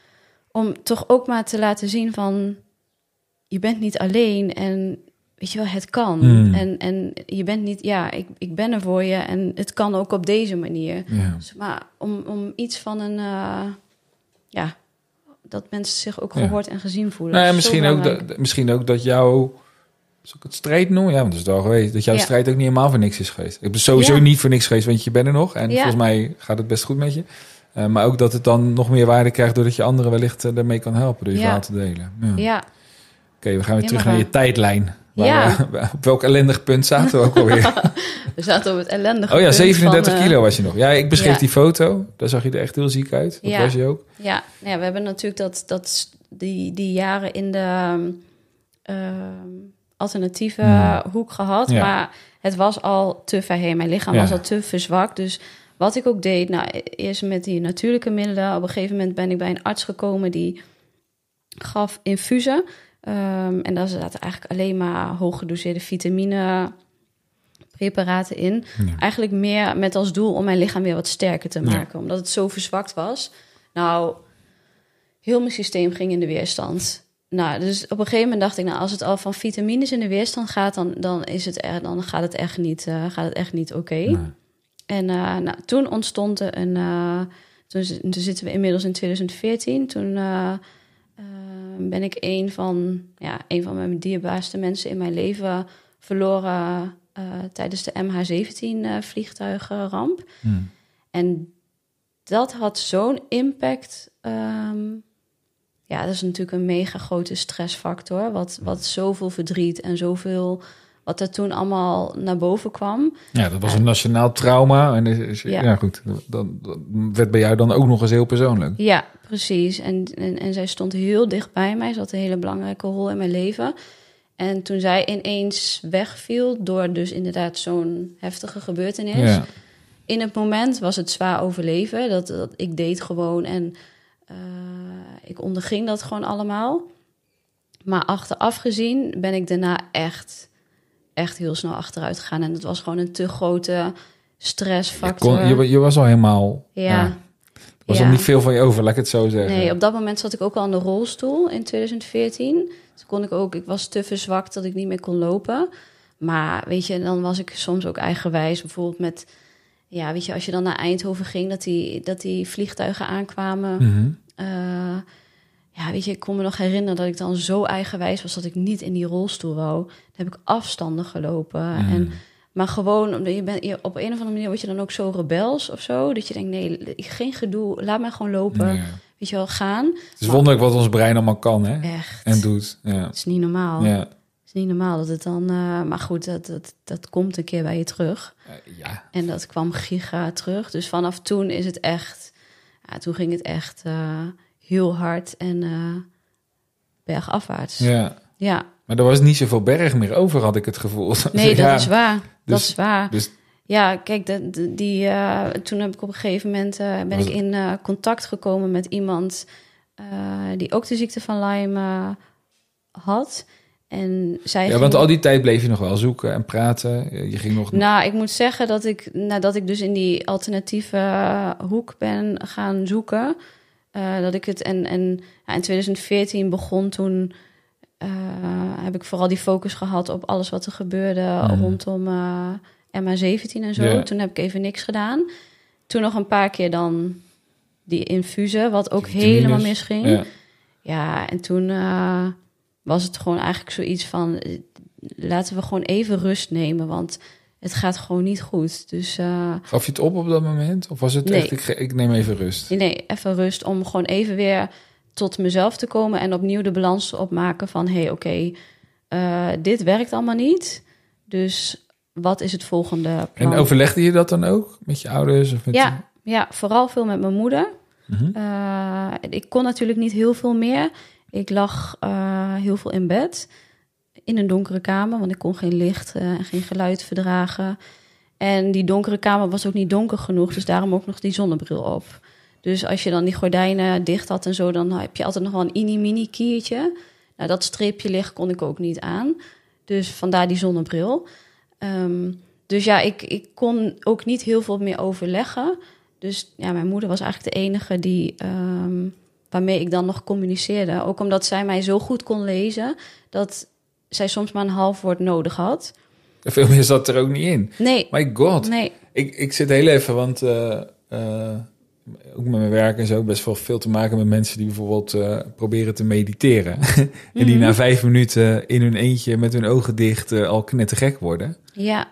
om toch ook maar te laten zien van, je bent niet alleen en weet je wel, het kan. Mm. En, en je bent niet, ja, ik, ik ben er voor je en het kan ook op deze manier. Ja. Dus, maar om, om iets van een, uh, ja, dat mensen zich ook Ja. gehoord en gezien voelen. Nou ja, Dat is zo misschien, ook belangrijk. dat, misschien ook dat jouw... Zal ik het strijd noemen? Ja, want dat is het al geweest. Dat jouw Ja. strijd ook niet helemaal voor niks is geweest. Ik ben sowieso Ja. niet voor niks geweest, want je bent er nog. En Ja. volgens mij gaat het best goed met je. Uh, maar ook dat het dan nog meer waarde krijgt doordat je anderen wellicht uh, daarmee kan helpen door je Ja. verhaal te delen. Ja. Oké, Ja, we gaan weer terug Helemaal naar je tijdlijn. Waar Ja. we- op welk ellendig punt zaten we ook alweer? we zaten op het ellendige Oh ja, punt zevenendertig van, uh, kilo was je nog. Ja, ik beschreef ja. die foto. Daar zag je er echt heel ziek uit. Dat Ja. was je ook. Ja, nou ja, we hebben natuurlijk dat, dat die, die jaren in de uh, alternatieve Hmm. hoek gehad. Ja. Maar het was al te ver heen. Mijn lichaam Ja. was al te verzwakt. Dus wat ik ook deed, nou, eerst met die natuurlijke middelen. Op een gegeven moment ben ik bij een arts gekomen die gaf infusen. Um, en daar zaten eigenlijk alleen maar hooggedoseerde vitamine preparaten in. Ja. Eigenlijk meer met als doel om mijn lichaam weer wat sterker te maken. Ja. Omdat het zo verzwakt was. Nou, heel mijn systeem ging in de weerstand. Nou, dus op een gegeven moment dacht ik, nou, als het al van vitamines in de weerstand gaat, dan, dan, is het er, dan gaat het echt niet, uh, gaat het echt niet oké. Okay. Nee. En uh, nou, toen ontstond er een... Uh, toen, toen zitten we inmiddels in twintig veertien. Toen uh, uh, ben ik een van, ja, een van mijn dierbaarste mensen in mijn leven verloren uh, tijdens de M H zeventien uh, vliegtuigenramp. Hmm. En dat had zo'n impact. Um, ja, dat is natuurlijk een mega grote stressfactor. Wat, wat zoveel verdriet en zoveel... wat er toen allemaal naar boven kwam. Ja, dat was een nationaal trauma. En is, ja. ja, goed. Dan, dan werd bij jou dan ook nog eens heel persoonlijk. Ja, precies. En, en, en zij stond heel dicht bij mij. Ze had een hele belangrijke rol in mijn leven. En toen zij ineens wegviel... door dus inderdaad zo'n heftige gebeurtenis... Ja. In het moment was het zwaar overleven. Dat, dat ik deed gewoon en uh, ik onderging dat gewoon allemaal. Maar achteraf gezien ben ik daarna echt... echt heel snel achteruit gegaan. En dat was gewoon een te grote stressfactor. Je, kon, je, je was al helemaal... Ja. ja. Er was ja. al niet veel van je over, laat ik het zo zeggen. Nee, op dat moment zat ik ook al in de rolstoel in twintig veertien. Toen kon ik ook... Ik was te verzwakt dat ik niet meer kon lopen. Maar weet je, dan was ik soms ook eigenwijs. Bijvoorbeeld met... Ja, weet je, als je dan naar Eindhoven ging... dat die, dat die vliegtuigen aankwamen... Mm-hmm. Uh, Ja, weet je, ik kon me nog herinneren dat ik dan zo eigenwijs was... dat ik niet in die rolstoel wou. Dan heb ik afstanden gelopen. Mm. En, maar gewoon, omdat je bent, je, op een of andere manier word je dan ook zo rebels of zo... dat je denkt, nee, geen gedoe, laat mij gewoon lopen. Nee. Weet je wel, gaan. Het is maar, wonderlijk wat ons brein allemaal kan, hè? Echt. En doet. Ja. Het is niet normaal. Ja. Het is niet normaal dat het dan... Uh, maar goed, dat, dat, dat komt een keer bij je terug. Uh, ja. En dat kwam giga terug. Dus vanaf toen is het echt... Ja, toen ging het echt... Uh, heel hard en uh, bergafwaarts. Ja. ja. Maar er was niet zoveel berg meer over, had ik het gevoel. Nee, dat ja. is waar. Dus, dat is waar. Dus... Ja, kijk, de, de, die, uh, toen heb ik op een gegeven moment... Uh, ben was ik in uh, contact gekomen met iemand... Uh, die ook de ziekte van Lyme uh, had. En zij ja, ging... want al die tijd bleef je nog wel zoeken en praten. Je ging nog... Nou, ik moet zeggen dat ik... nadat ik dus in die alternatieve uh, hoek ben gaan zoeken... Uh, dat ik het en, en ja, in twintig veertien begon toen uh, heb ik vooral die focus gehad op alles wat er gebeurde mm. rondom uh, M H zeventien en zo. Yeah. Toen heb ik even niks gedaan. Toen nog een paar keer dan die infusen, wat ook helemaal misging. Yeah. Ja, en toen uh, was het gewoon eigenlijk zoiets van... laten we gewoon even rust nemen, want... Het gaat gewoon niet goed. Dus, uh, gaf je het op op dat moment? Of was het nee. echt, ik, ik neem even rust? Nee, even rust om gewoon even weer tot mezelf te komen... en opnieuw de balans opmaken van... hé, hey, oké, okay, uh, dit werkt allemaal niet. Dus wat is het volgende plan? En overlegde je dat dan ook met je ouders? Of met ja, je... ja, vooral veel met mijn moeder. Mm-hmm. Uh, ik kon natuurlijk niet heel veel meer. Ik lag uh, heel veel in bed... in een donkere kamer, want ik kon geen licht en uh, geen geluid verdragen. En die donkere kamer was ook niet donker genoeg, dus daarom ook nog die zonnebril op. Dus als je dan die gordijnen dicht had en zo, dan heb je altijd nog wel een mini-mini kiertje. Nou, dat streepje licht kon ik ook niet aan. Dus vandaar die zonnebril. Um, dus ja, ik, ik kon ook niet heel veel meer overleggen. Dus ja, mijn moeder was eigenlijk de enige die... Um, waarmee ik dan nog communiceerde. Ook omdat zij mij zo goed kon lezen... dat zij soms maar een half woord nodig had. Veel meer zat er ook niet in. Nee. My god. Nee. Ik, ik zit heel even, want uh, uh, ook met mijn werk en zo... best wel veel te maken met mensen die bijvoorbeeld uh, proberen te mediteren. en die mm-hmm. na vijf minuten in hun eentje met hun ogen dicht uh, al knettergek worden. Ja.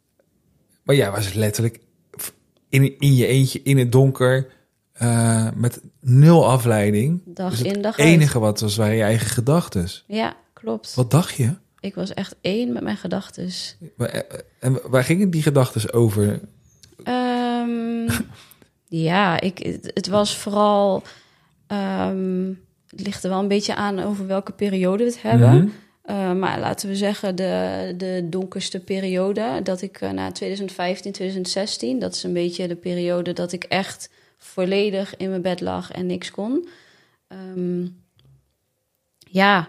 Maar ja, was het letterlijk in, in je eentje, in het donker... Uh, met nul afleiding. Dag dus in, dag uit. Het enige wat was, waren je eigen gedachten. Ja, klopt. Wat dacht je? Ik was echt één met mijn gedachten. En waar gingen die gedachten over? Um, ja, ik, het, het was vooral... Um, het ligt er wel een beetje aan over welke periode we het hebben. Mm-hmm. Uh, maar laten we zeggen de, de donkerste periode. Dat ik uh, na twintig vijftien, twintig zestien... dat is een beetje de periode dat ik echt volledig in mijn bed lag en niks kon. Um, ja,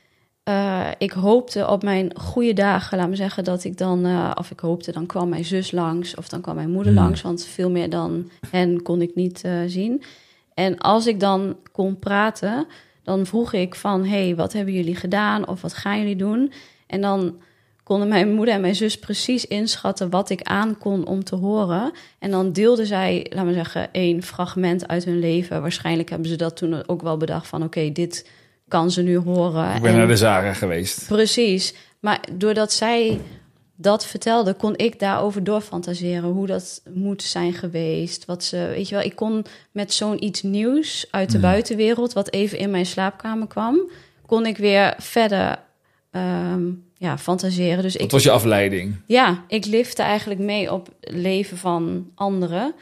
uh, ik hoopte op mijn goede dagen, laat me zeggen, dat ik dan... Uh, of ik hoopte, dan kwam mijn zus langs of dan kwam mijn moeder Hmm. langs... want veel meer dan hen kon ik niet uh, zien. En als ik dan kon praten... dan vroeg ik van, hey, wat hebben jullie gedaan? Of wat gaan jullie doen? En dan konden mijn moeder en mijn zus precies inschatten... wat ik aan kon om te horen. En dan deelden zij, laten we zeggen, één fragment uit hun leven. Waarschijnlijk hebben ze dat toen ook wel bedacht van... oké, okay, dit kan ze nu horen. Ik ben en, naar de Zara geweest. Precies. Maar doordat zij dat vertelde, kon ik daarover doorfantaseren... hoe dat moet zijn geweest. Wat ze, weet je wel, ik kon met zo'n iets nieuws uit de mm. buitenwereld... wat even in mijn slaapkamer kwam... kon ik weer verder um, ja, fantaseren. Dus dat ik, was je afleiding? Ja, ik lifte eigenlijk mee op het leven van anderen.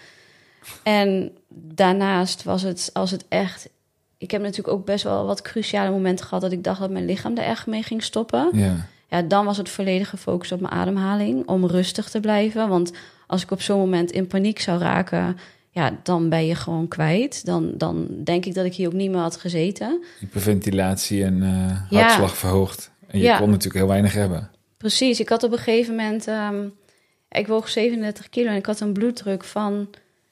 En daarnaast was het, als het echt... Ik heb natuurlijk ook best wel wat cruciale momenten gehad... dat ik dacht dat mijn lichaam er echt mee ging stoppen... Ja. Ja, dan was het volledige focus op mijn ademhaling... om rustig te blijven. Want als ik op zo'n moment in paniek zou raken... ja, dan ben je gewoon kwijt. Dan, dan denk ik dat ik hier ook niet meer had gezeten. Hyperventilatie en uh, ja. hartslag verhoogd. En je ja. kon natuurlijk heel weinig hebben. Precies. Ik had op een gegeven moment... Um, ik woog zevenendertig kilo en ik had een bloeddruk van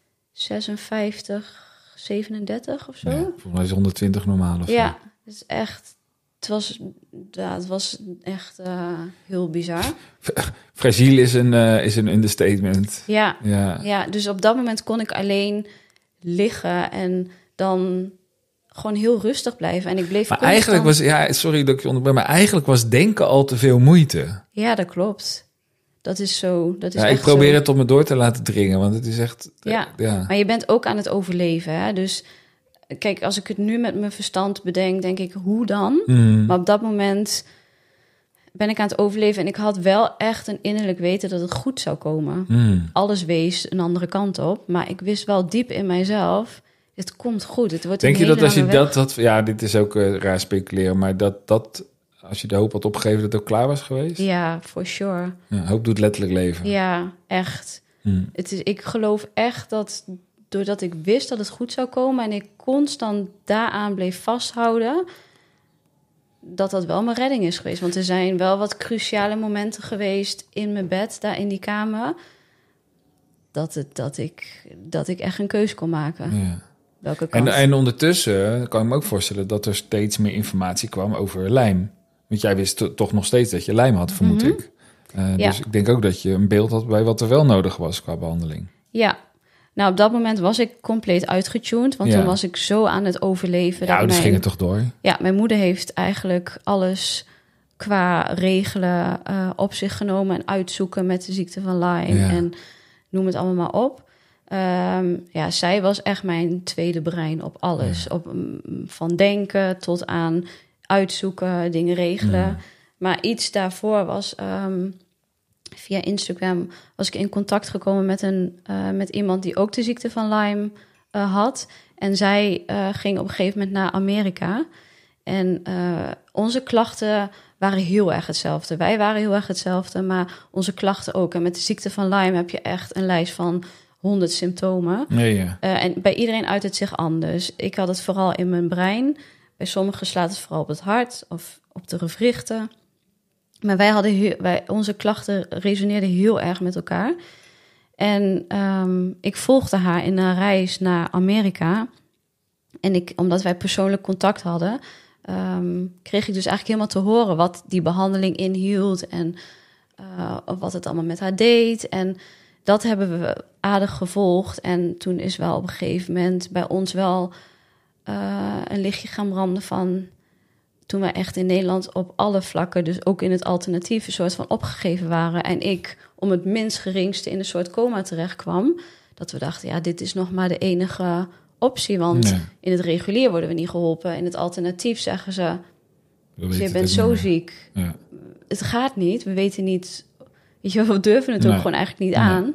zesenvijftig, zevenendertig of zo. Ja, volgens mij is honderdtwintig normaal of ja, zo. Het is echt... Het was, ja, het was echt uh, heel bizar. Fragiel is een, uh, is een understatement. Ja, ja. ja, dus op dat moment kon ik alleen liggen en dan gewoon heel rustig blijven. En ik bleef. Maar eigenlijk was, ja, sorry dat ik je onderbreek, maar eigenlijk was denken al te veel moeite. Ja, dat klopt. Dat is zo. Dat is ja, echt ik probeer zo. het op me door te laten dringen, want het is echt. Ja, ja. Maar je bent ook aan het overleven, hè? Dus. Kijk, als ik het nu met mijn verstand bedenk, denk ik, hoe dan? Mm. Maar op dat moment ben ik aan het overleven. En ik had wel echt een innerlijk weten dat het goed zou komen. Mm. Alles wees een andere kant op. Maar ik wist wel diep in mijzelf, het komt goed. Het wordt denk een je dat als je weg. dat had... Ja, dit is ook uh, raar speculeren. Maar dat, dat als je de hoop had opgegeven, dat het ook klaar was geweest? Ja, for sure. Ja, hoop doet letterlijk leven. Ja, echt. Mm. Het is, ik geloof echt dat... doordat ik wist dat het goed zou komen... en ik constant daaraan bleef vasthouden... dat dat wel mijn redding is geweest. Want er zijn wel wat cruciale momenten geweest... in mijn bed, daar in die kamer... dat, het, dat, ik, dat ik echt een keuze kon maken. Ja. Welke kant? En, en ondertussen kan ik me ook voorstellen... dat er steeds meer informatie kwam over lijm. Want jij wist to- toch nog steeds dat je lijm had, vermoed mm-hmm. ik. Uh, ja. Dus ik denk ook dat je een beeld had... bij wat er wel nodig was qua behandeling. Ja. Nou, op dat moment was ik compleet uitgetuned. Want ja. toen was ik zo aan het overleven. Ja, dat dus mijn, ging het toch door? Ja, mijn moeder heeft eigenlijk alles qua regelen uh, op zich genomen... en uitzoeken met de ziekte van Lyme. Ja. En noem het allemaal maar op. Um, ja, zij was echt mijn tweede brein op alles. Ja. Op, um, van denken tot aan uitzoeken, dingen regelen. Ja. Maar iets daarvoor was... Um, via Instagram was ik in contact gekomen met, een, uh, met iemand die ook de ziekte van Lyme uh, had. En zij uh, ging op een gegeven moment naar Amerika. En uh, onze klachten waren heel erg hetzelfde. Wij waren heel erg hetzelfde, maar onze klachten ook. En met de ziekte van Lyme heb je echt een lijst van honderd symptomen. Nee, ja. uh, en bij iedereen uit het zich anders. Ik had het vooral in mijn brein. Bij sommigen slaat het vooral op het hart of op de gewrichten. Maar wij hadden heel, wij, onze klachten resoneerden heel erg met elkaar. En um, ik volgde haar in een reis naar Amerika. En ik, omdat wij persoonlijk contact hadden... Um, kreeg ik dus eigenlijk helemaal te horen... wat die behandeling inhield... en uh, wat het allemaal met haar deed. En dat hebben we aardig gevolgd. En toen is wel op een gegeven moment... bij ons wel uh, een lichtje gaan branden van... toen wij echt in Nederland op alle vlakken... dus ook in het alternatief... een soort van opgegeven waren. En ik om het minst geringste in een soort coma terecht kwam... dat we dachten, ja, dit is nog maar de enige optie. Want nee. in het regulier worden we niet geholpen. In het alternatief zeggen ze... je bent zo ziek. Ja. Het gaat niet. We weten niet... Weet je, we durven het nee. ook gewoon eigenlijk niet nee. aan.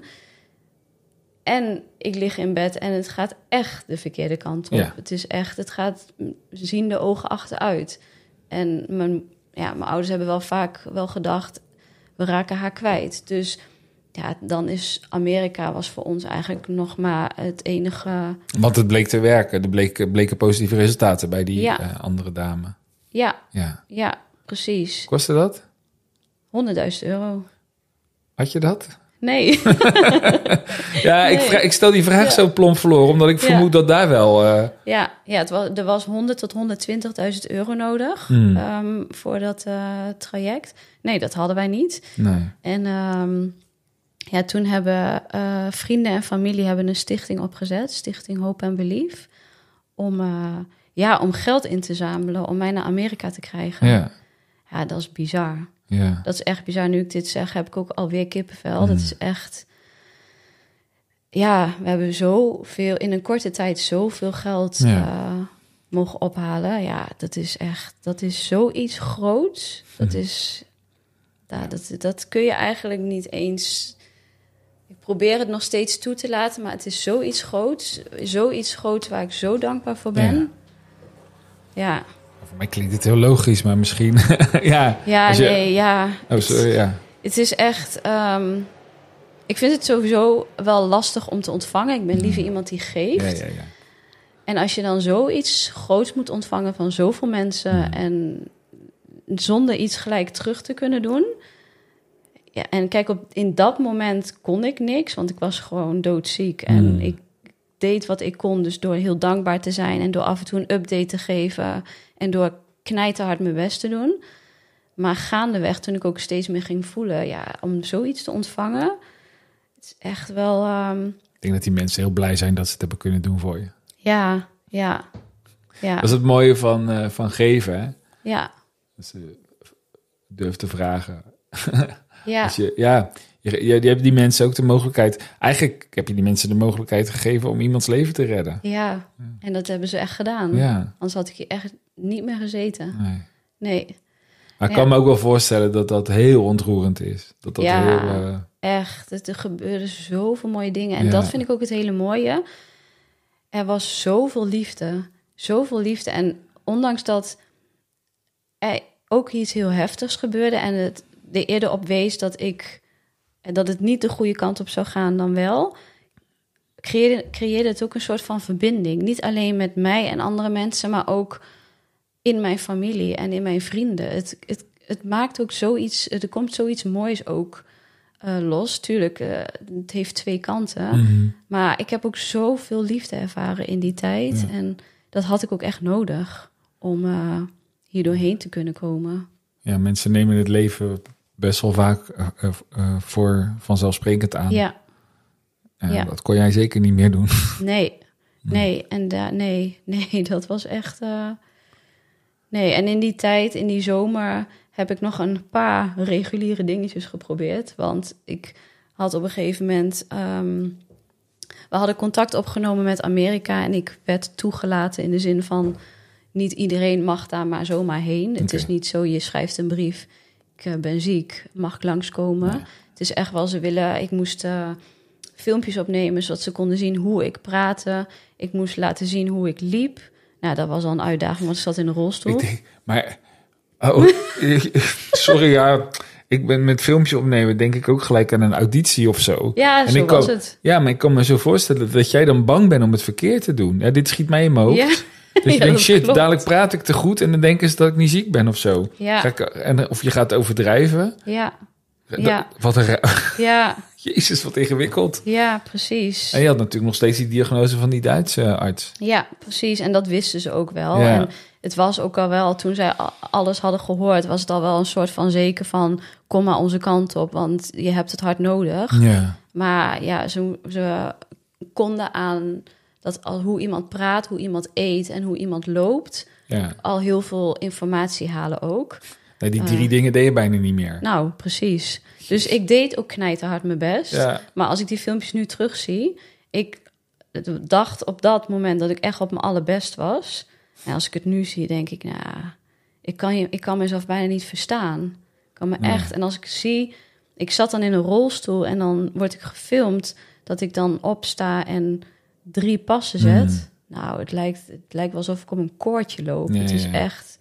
En ik lig in bed en het gaat echt de verkeerde kant op. Ja. Het is echt... Het gaat ziende ogen achteruit. En mijn ja, mijn ouders hebben wel vaak wel gedacht, we raken haar kwijt. Dus ja, dan is Amerika was voor ons eigenlijk nog maar het enige... Want het bleek te werken. Er bleken, bleken positieve resultaten bij die Ja. uh, andere dame. Ja, Ja. ja, precies. Kostte dat? honderdduizend euro. Had je dat? Nee. Ja, ik, Nee. vraag, ik stel die vraag Ja. zo plomp verloren, omdat ik Ja. vermoed dat daar wel... Uh, Ja, ja het was, er was honderd tot honderdtwintigduizend euro nodig Hmm. um, voor dat uh, traject. Nee, dat hadden wij niet. nee. En um, ja, toen hebben uh, vrienden en familie hebben een stichting opgezet. Stichting Hope and Belief. Om, uh, ja, om geld in te zamelen om mij naar Amerika te krijgen. Ja. Ja, dat is bizar. Ja. Dat is echt bizar. Nu ik dit zeg, heb ik ook alweer kippenvel. Mm. Dat is echt... Ja, we hebben zoveel... In een korte tijd zoveel geld Ja. uh, mogen ophalen. Ja, dat is echt... Dat is zoiets groots. Dat Mm. is... Ja, dat, dat kun je eigenlijk niet eens... Ik probeer het nog steeds toe te laten, maar het is zoiets groots. Zoiets groots waar ik zo dankbaar voor ben. Ja. Ja, Voor mij klinkt het heel logisch, maar misschien... ja, ja, als je- nee, ja. Oh, sorry, ja. Het is echt... Um, ik vind het sowieso wel lastig om te ontvangen. Ik ben liever iemand die geeft. Ja, ja, ja. En als je dan zoiets groots moet ontvangen van zoveel mensen... Hmm. en zonder iets gelijk terug te kunnen doen... Ja, en kijk, op, in dat moment kon ik niks, want ik was gewoon doodziek. En Hmm. ik deed wat ik kon, dus door heel dankbaar te zijn... en door af en toe een update te geven... en door knijterhard mijn best te doen. Maar gaandeweg, toen ik ook steeds meer ging voelen... ja, om zoiets te ontvangen... het is echt wel... Um, Ik denk dat die mensen heel blij zijn dat ze het hebben kunnen doen voor je. ja, ja, ja, Dat is het mooie van, uh, van geven, hè? ja, Dat ze durft te vragen. ja, Dus je, ja, je, je, je hebt die mensen ook de mogelijkheid... Eigenlijk heb je die mensen de mogelijkheid gegeven om iemands leven te redden. ja. En dat hebben ze echt gedaan. Ja, Anders had ik hier echt niet meer gezeten. nee. Nee, Maar ik Ja. kan me ook wel voorstellen dat dat heel ontroerend is. Dat dat Ja. heel... Uh, echt. Het, er gebeurden zoveel mooie dingen. En Ja. dat vind ik ook het hele mooie. Er was zoveel liefde. Zoveel liefde. En ondanks dat er ook iets heel heftigs gebeurde... en het er eerder op wees dat ik... dat het niet de goede kant op zou gaan dan wel... creëerde, creëerde het ook een soort van verbinding. Niet alleen met mij en andere mensen... maar ook in mijn familie en in mijn vrienden. Het, het, het maakt ook zoiets... Er komt zoiets moois ook... Uh, los, tuurlijk, uh, het heeft twee kanten. mm-hmm. Maar ik heb ook zoveel liefde ervaren in die tijd. Ja. En dat had ik ook echt nodig om uh, hier doorheen te kunnen komen. Ja, mensen nemen het leven best wel vaak uh, uh, uh, voor vanzelfsprekend aan. Ja, Uh, ja. Dat kon jij zeker niet meer doen. nee, nee, en da- nee, nee, dat was echt... Uh... Nee, en in die tijd, in die zomer... heb ik nog een paar reguliere dingetjes geprobeerd. Want ik had op een gegeven moment... Um, we hadden contact opgenomen met Amerika... en ik werd toegelaten in de zin van... niet iedereen mag daar maar zomaar heen. Het Okay. is niet zo, je schrijft een brief... ik uh, ben ziek, mag ik langskomen. Nee. Het is echt wel, ze willen... Ik moest uh, filmpjes opnemen, zodat ze konden zien hoe ik praatte. Ik moest laten zien hoe ik liep. Nou, dat was al een uitdaging, want ik zat in een rolstoel. Ik denk, maar... Oh, sorry, ja. Ik ben met filmpjes opnemen, denk ik ook gelijk aan een auditie of zo. Ja, en zo ik was kan, het. Ja, maar ik kan me zo voorstellen dat jij dan bang bent om het verkeerd te doen. Ja, dit schiet mij in mijn hoofd. Ja. Dus je Ja, denkt, dat shit, klopt. dadelijk praat ik te goed... en dan denken ze dat ik niet ziek ben of zo. Ja. Ga ik, en, of je gaat overdrijven. Ja, Dat- Ja. Wat een... ra- ja, Jezus, wat ingewikkeld. ja, precies. En je had natuurlijk nog steeds die diagnose van die Duitse arts. Ja, precies. En dat wisten ze ook wel. Ja. En het was ook al wel, toen zij a- alles hadden gehoord... was het al wel een soort van zeker van... kom maar onze kant op, want je hebt het hard nodig. Ja. Maar ja, ze, ze konden aan dat al hoe iemand praat, hoe iemand eet... en hoe iemand loopt, ja. al heel veel informatie halen ook. Nee, die drie Uh. dingen deed je bijna niet meer. Nou, precies. Dus ik deed ook knijterhard mijn best. Ja. Maar als ik die filmpjes nu terugzie... ik dacht op dat moment dat ik echt op mijn allerbest was. En als ik het nu zie, denk ik... nou, ik kan, je, ik kan mezelf bijna niet verstaan. Ik kan me Nee. echt... En als ik zie... Ik zat dan in een rolstoel en dan word ik gefilmd... dat ik dan opsta en drie passen zet. Mm. Nou, het lijkt, het lijkt wel alsof ik op een koordje loop. Ja, het is ja. echt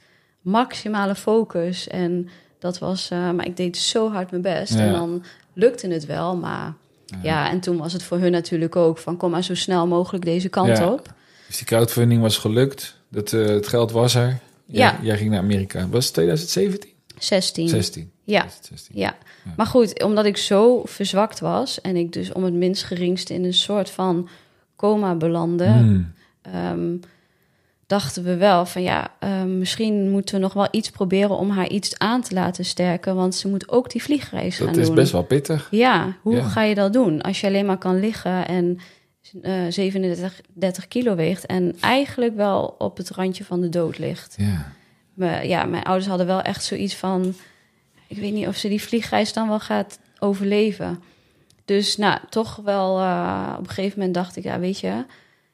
maximale focus. En dat was... Uh, maar ik deed zo hard mijn best. Ja. En dan lukte het wel, maar... Ja. ja, en toen was het voor hun natuurlijk ook van... kom maar zo snel mogelijk deze kant ja. op. Dus die crowdfunding was gelukt. Dat, uh, het geld was er. Jij, ja. Jij ging naar Amerika. Was het twintig zeventien? zestien. zestien. Ja. zestien. Ja. ja. Maar goed, omdat ik zo verzwakt was... en ik dus om het minst geringste in een soort van coma belandde... Mm. Um, dachten we wel van ja, uh, misschien moeten we nog wel iets proberen... om haar iets aan te laten sterken... want ze moet ook die vliegreis gaan doen. Dat is best wel pittig. Ja, hoe ja. ga je dat doen? Als je alleen maar kan liggen en uh, zevenendertig kilo weegt... en eigenlijk wel op het randje van de dood ligt. Ja. Maar ja, mijn ouders hadden wel echt zoiets van... ik weet niet of ze die vliegreis dan wel gaat overleven. Dus nou, toch wel uh, op een gegeven moment dacht ik... ja, weet je,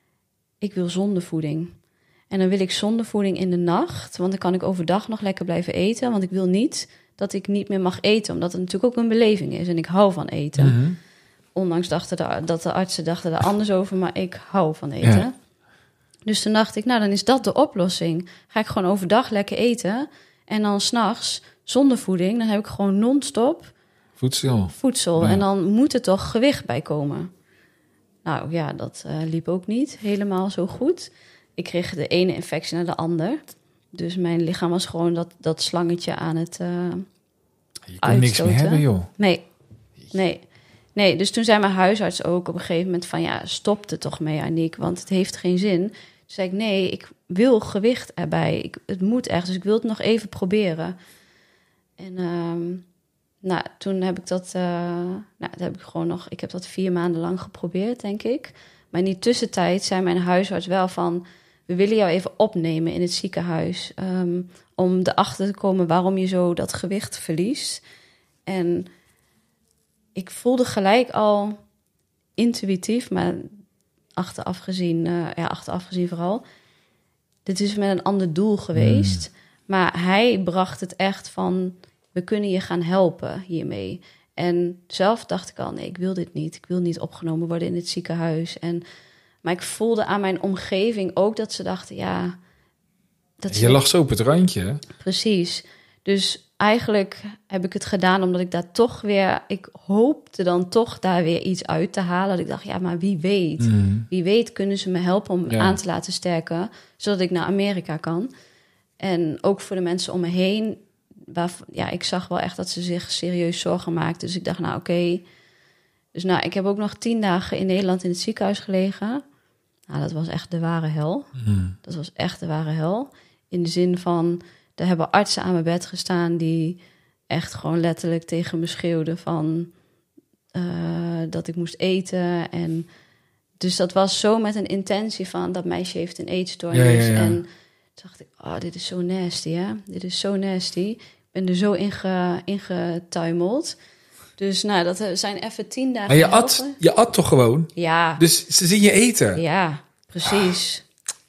ik wil zondevoeding. En dan wil ik zondevoeding in de nacht... want dan kan ik overdag nog lekker blijven eten... want ik wil niet dat ik niet meer mag eten... omdat het natuurlijk ook een beleving is... en ik hou van eten. Mm-hmm. Ondanks dachten de, dat de artsen dachten er anders over... maar ik hou van eten. Ja. Dus toen dacht ik, nou, dan is dat de oplossing. Ga ik gewoon overdag lekker eten... en dan 's nachts zonder voeding... dan heb ik gewoon non-stop voedsel. voedsel. Ja. En dan moet er toch gewicht bij komen. Nou ja, dat uh, liep ook niet helemaal zo goed. Ik kreeg de ene infectie naar de ander. Dus mijn lichaam was gewoon dat, dat slangetje aan het uh, Je kon niks meer hebben, joh. Nee, nee. Nee, dus toen zei mijn huisarts ook op een gegeven moment van... ja, stop er toch mee, Aniek, want het heeft geen zin. Toen zei ik, nee, ik wil gewicht erbij. Ik, het moet echt, dus ik wil het nog even proberen. En um, nou, toen heb ik dat... Uh, nou, dat heb ik gewoon nog... Ik heb dat vier maanden lang geprobeerd, denk ik. Maar in die tussentijd zei mijn huisarts wel van... we willen jou even opnemen in het ziekenhuis... Um, om erachter te komen waarom je zo dat gewicht verliest. En... ik voelde gelijk al intuïtief, maar achteraf gezien, uh, ja, achteraf gezien vooral... dit is met een ander doel geweest. Mm. Maar hij bracht het echt van... we kunnen je gaan helpen hiermee. En zelf dacht ik al, nee, ik wil dit niet. Ik wil niet opgenomen worden in het ziekenhuis. En, maar ik voelde aan mijn omgeving ook dat ze dachten, ja... Dat je ze... lag zo op het randje. Precies. Dus eigenlijk heb ik het gedaan omdat ik daar toch weer... ik hoopte dan toch daar weer iets uit te halen. Dat ik dacht, ja, maar wie weet. Mm. Wie weet kunnen ze me helpen om ja. aan te laten sterken... zodat ik naar Amerika kan. En ook voor de mensen om me heen... waar, ja, ik zag wel echt dat ze zich serieus zorgen maakten. Dus ik dacht, nou, oké. Okay. Dus nou, ik heb ook nog tien dagen in Nederland in het ziekenhuis gelegen. Nou, dat was echt de ware hel. Mm. Dat was echt de ware hel. In de zin van... er hebben artsen aan mijn bed gestaan die echt gewoon letterlijk tegen me schreeuwden van uh, dat ik moest eten. En dus dat was zo met een intentie van dat meisje heeft een eetstoornis. Ja, ja, ja. En toen dacht ik, oh, dit is zo nasty, hè? Dit is zo nasty. Ik ben er zo inge, ingetuimeld. Dus nou, dat zijn even tien dagen. Maar je at, je at toch gewoon? Ja. Dus ze zien je eten? Ja, precies.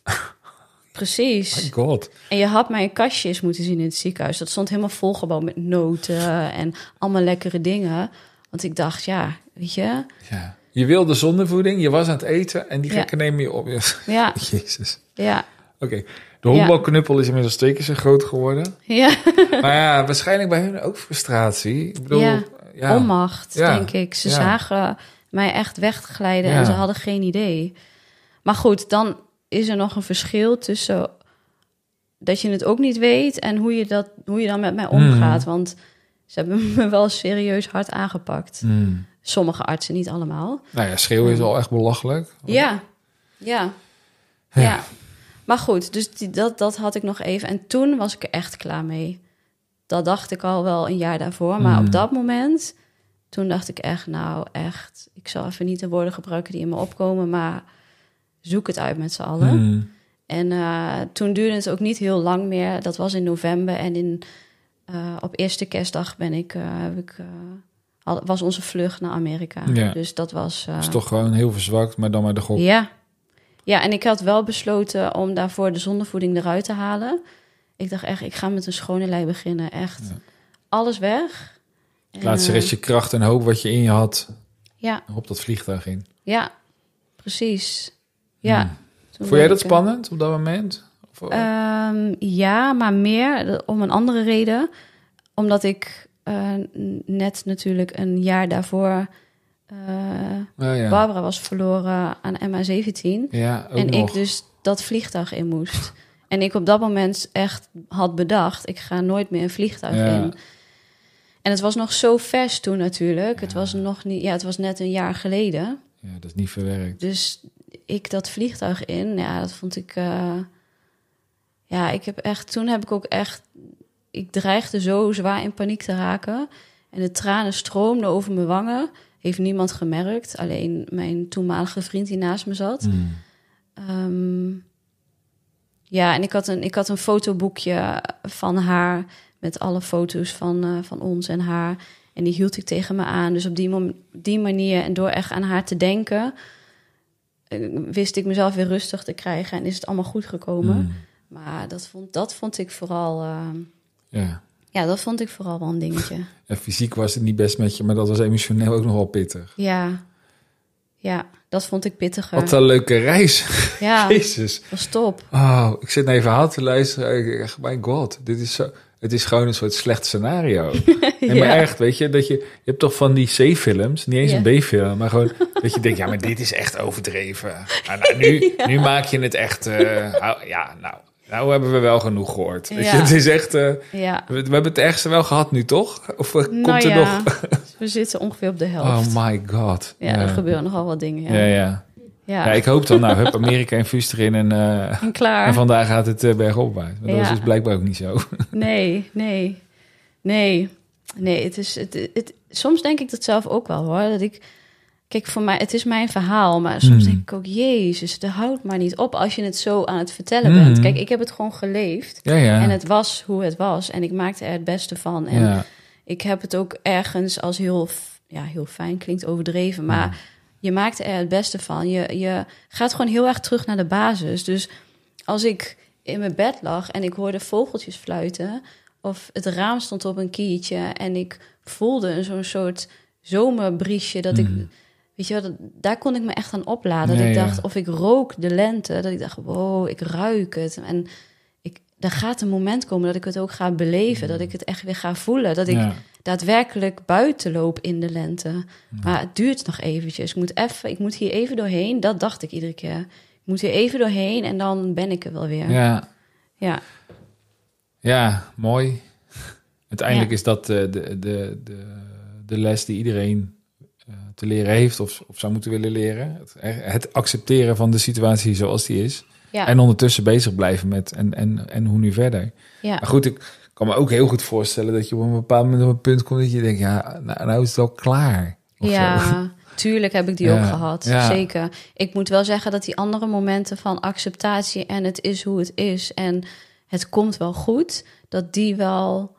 Precies. My God. En je had mij een kastje eens moeten zien in het ziekenhuis. Dat stond helemaal volgebouwd met noten en allemaal lekkere dingen. Want ik dacht, ja, weet je... Ja. Je wilde zondevoeding, je was aan het eten en die gekken ja. nemen je op. Ja. Jezus. Ja. Oké, okay. De honkbalknuppel is inmiddels twee keer zo groot geworden. Ja. Maar ja, waarschijnlijk bij hun ook frustratie. Ik bedoel, ja. ja. Onmacht, ja. denk ik. Ze ja. zagen mij echt wegglijden ja. en ze hadden geen idee. Maar goed, dan... is er nog een verschil tussen dat je het ook niet weet en hoe je, dat, hoe je dan met mij omgaat. Mm. Want ze hebben me wel serieus hard aangepakt. Mm. Sommige artsen, niet allemaal. Nou ja, schreeuwen is al echt belachelijk. Ja, ja, ja. ja. Maar goed, dus die, dat, dat had ik nog even. En toen was ik er echt klaar mee. Dat dacht ik al wel een jaar daarvoor. Maar mm. op dat moment, toen dacht ik echt, nou echt... ik zal even niet de woorden gebruiken die in me opkomen, maar... zoek het uit met z'n allen. Mm. En uh, toen duurde het ook niet heel lang meer. Dat was in november. En in, uh, op eerste kerstdag ben ik, uh, heb ik, uh, had, was onze vlucht naar Amerika. Ja. Dus dat was... Uh, is toch gewoon heel verzwakt, maar dan maar de gok. Ja. Ja, en ik had wel besloten om daarvoor de zondevoeding eruit te halen. Ik dacht echt, ik ga met een schone lei beginnen. Echt ja. alles weg. Het laatste restje uh, kracht en hoop wat je in je had. Ja. Op dat vliegtuig in. Ja, precies. Ja. Hmm. Vond jij dat ik, spannend op dat moment? Voor... Um, ja, maar meer om een andere reden. Omdat ik uh, net natuurlijk een jaar daarvoor... Uh, oh, ja. Barbara was verloren aan M H zeventien. Ja, ook en nog. ik dus dat vliegtuig in moest. En ik op dat moment echt had bedacht... ik ga nooit meer een vliegtuig ja. in. En het was nog zo vers toen natuurlijk. Ja. Het was nog niet, ja, het was net een jaar geleden. Ja, dat is niet verwerkt. Dus ik dat vliegtuig in, ja, dat vond ik... Uh, ja, ik heb echt... Toen heb ik ook echt... Ik dreigde zo zwaar in paniek te raken. En de tranen stroomden over mijn wangen. Heeft niemand gemerkt. Alleen mijn toenmalige vriend die naast me zat. Mm. Um, ja, en ik had, een, ik had een fotoboekje van haar... met alle foto's van, uh, van ons en haar. En die hield ik tegen me aan. Dus op die, mom- die manier en door echt aan haar te denken... Uh, wist ik mezelf weer rustig te krijgen. En is het allemaal goed gekomen. Mm. Maar dat vond, dat vond ik vooral... Uh, ja. ja, dat vond ik vooral wel een dingetje. En fysiek was het niet best met je... maar dat was emotioneel ook nog wel pittig. Ja, ja, dat vond ik pittiger. Wat een leuke reis. Ja, Jezus. Dat was top. Oh, ik zit naar je verhaal te luisteren. Ik, my god, dit is zo... Het is gewoon een soort slecht scenario. En ja. Maar echt, weet je, dat je... Je hebt toch van die C-films, niet eens ja. een B-film... maar gewoon dat je denkt, ja, maar dit is echt overdreven. Nou, nou, nu, ja. nu maak je het echt... Uh, ja, nou, nou hebben we wel genoeg gehoord. Weet ja. je, het is echt... Uh, ja. we, we hebben het ergste wel gehad nu, toch? Of uh, nou komt er ja. nog... We zitten ongeveer op de helft. Oh my god. Ja, ja. Er gebeuren nogal wat dingen, ja. Ja, ja. Ja. Ja, ik hoop dan, nou, hup, Amerika en Fuus erin en, uh, en klaar. En vandaag gaat het uh, bergopwaarts. Maar dat ja. was dus blijkbaar ook niet zo. Nee, nee, nee. Nee, het is, het, het, het, soms denk ik dat zelf ook wel, hoor. Dat ik, kijk, voor mij, het is mijn verhaal, maar soms hmm. denk ik ook, jezus, dat houdt maar niet op als je het zo aan het vertellen hmm. bent. Kijk, ik heb het gewoon geleefd. Ja, ja. En het was hoe het was. En ik maakte er het beste van. En ja. ik heb het ook ergens als heel, ja, heel fijn, klinkt overdreven, maar... Hmm. Je maakt er het beste van. Je, je gaat gewoon heel erg terug naar de basis. Dus als ik in mijn bed lag en ik hoorde vogeltjes fluiten... of het raam stond op een kiertje en ik voelde zo'n soort zomerbriesje... dat mm. ik, weet je wel, daar kon ik me echt aan opladen. Nee, dat ik dacht, ja. Of ik rook de lente, dat ik dacht, wow, ik ruik het. En ik, er gaat een moment komen dat ik het ook ga beleven... Mm. dat ik het echt weer ga voelen, dat ik... Ja. daadwerkelijk buiten loop in de lente. Ja. Maar het duurt nog eventjes. Ik moet, even, ik moet hier even doorheen. Dat dacht ik iedere keer. Ik moet hier even doorheen en dan ben ik er wel weer. Ja, ja. ja mooi. Uiteindelijk ja. is dat de, de, de, de, de les die iedereen uh, te leren heeft... Of, of zou moeten willen leren. Het, het accepteren van de situatie zoals die is. Ja. En ondertussen bezig blijven met en, en, en hoe nu verder. Ja. Maar goed, ik... Ik kan me ook heel goed voorstellen dat je op een bepaald moment op een punt komt... dat je denkt, ja, nou, nou is het wel klaar. Ja, zo. Tuurlijk heb ik die ja, ook gehad, ja. Zeker. Ik moet wel zeggen dat die andere momenten van acceptatie... en het is hoe het is en het komt wel goed... dat die wel